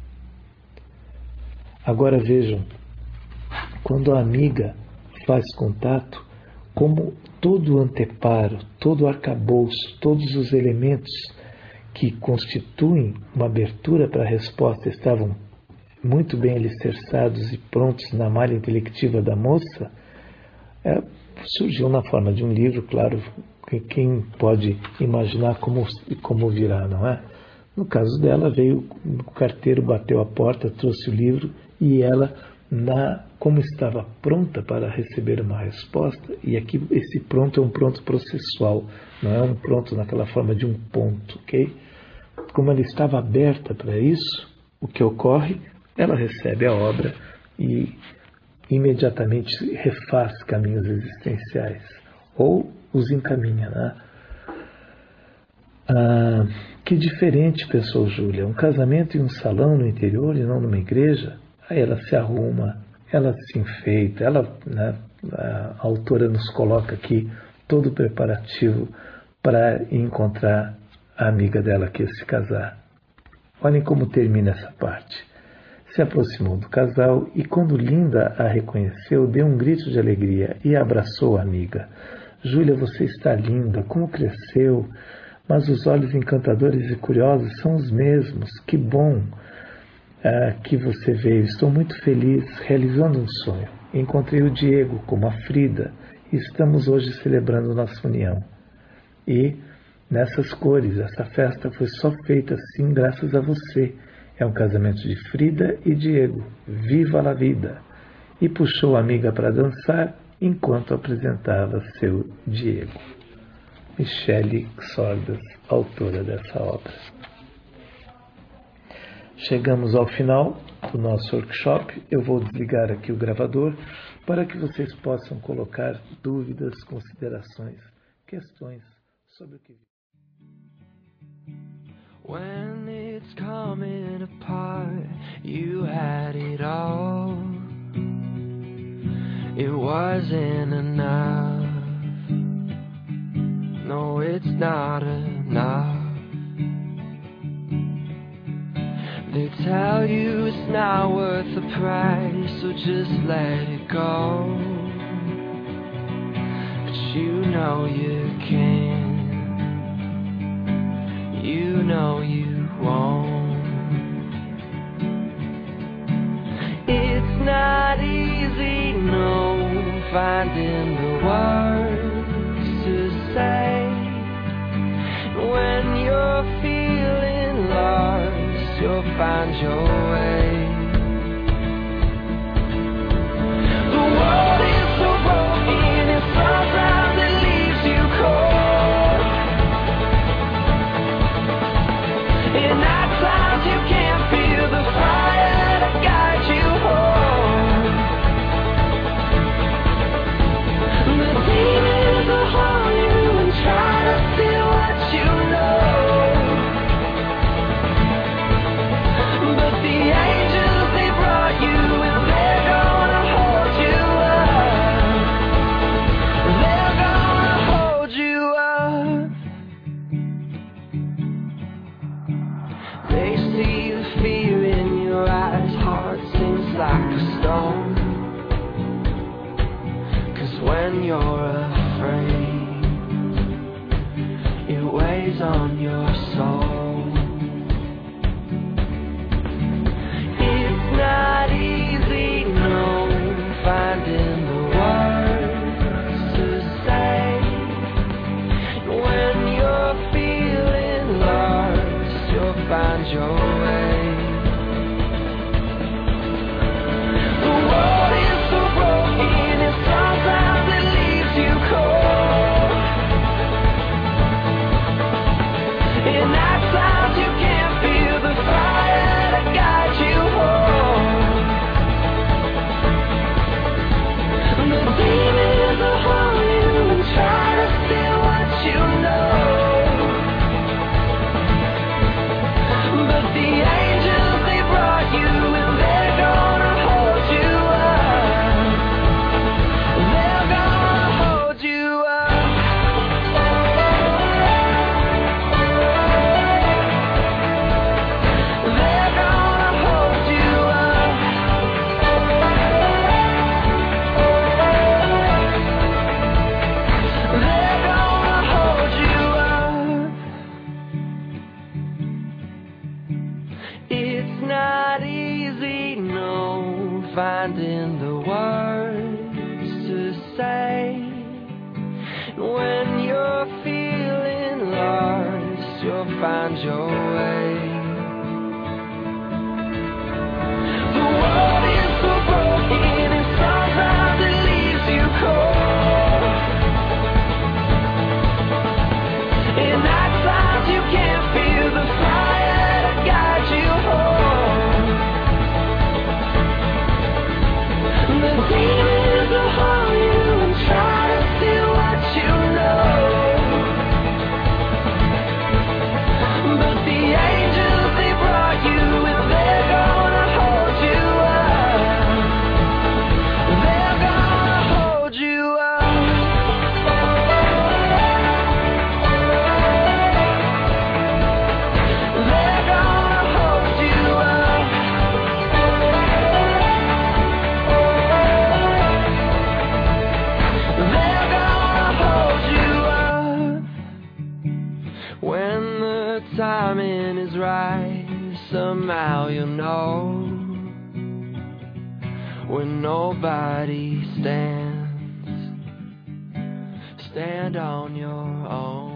Agora vejam, quando a amiga faz contato, como todo o anteparo, todo o arcabouço, todos os elementos que constituem uma abertura para a resposta estavam muito bem alicerçados e prontos na malha intelectiva da moça, é, surgiu na forma de um livro, claro, quem pode imaginar como, como virá, não é? No caso dela, veio o carteiro, bateu a porta, trouxe o livro e ela, na, como estava pronta para receber uma resposta, e aqui esse pronto é um pronto processual, não é um pronto naquela forma de um ponto, ok? Como ela estava aberta para isso, o que ocorre? Ela recebe a obra e imediatamente refaz caminhos existenciais, ou os encaminha, né? Ah, que diferente, pensou Júlia, um casamento em um salão no interior e não numa igreja? Aí ela se arruma, ela se enfeita, ela, né, a autora nos coloca aqui todo o preparativo para encontrar a amiga dela que ia se casar. Olhem como termina essa parte. Se aproximou do casal e, quando Linda a reconheceu, deu um grito de alegria e abraçou a amiga. Júlia, você está linda, como cresceu, mas os olhos encantadores e curiosos são os mesmos. Que bom ah, que você veio, estou muito feliz, realizando um sonho. Encontrei o Diego como a Frida e estamos hoje celebrando nossa união. E, nessas cores, essa festa foi só feita assim graças a você. É um casamento de Frida e Diego. Viva a vida! E puxou a amiga para dançar enquanto apresentava seu Diego. Michele Xordas, autora dessa obra. Chegamos ao final do nosso workshop. Eu vou desligar aqui o gravador para que vocês possam colocar dúvidas, considerações, questões sobre o que... When it's coming apart, you had it all. It wasn't enough. No, it's not enough. They tell you it's not worth the price, so just let it go. But you know you can. You know you won't. It's not easy, no, finding the words to say. When you're feeling lost, you'll find your way. The world is so broken, and sometimes it leaves you cold. And at times you can't feel the fire that guides you home. The demons will haunt you and try to steal what you know. But the angels, they brought you, and they're gonna hold you up. They're gonna hold you up. They see the fear in your eyes, heart seems like a stone. 'Cause when you're afraid, it weighs on your soul. It's not easy, no, finding the words to say. When you're feeling lost, you'll find your way. The world is so broken, and sometimes it leaves you cold. And at times you can't feel the fire that guides you home. The demons will haunt you and try to steal what you know. But the angels, they brought you, and they're gonna hold you up. They're gonna hold you up. They're gonna hold you up. They're gonna hold you up. It's not easy, no, finding the words to say. When you're feeling lost, you'll find your way. The world is so broken, and sometimes it leaves you cold. And at times you can't feel the fire that guides you home. The demons will haunt you and try to steal what you know. But the angels, they brought you, and they're gonna hold you up. They're gonna hold you up. They're gonna hold you up. They're gonna hold you up. When the timing is right, somehow you'll know. When nobody stands, stand on your own.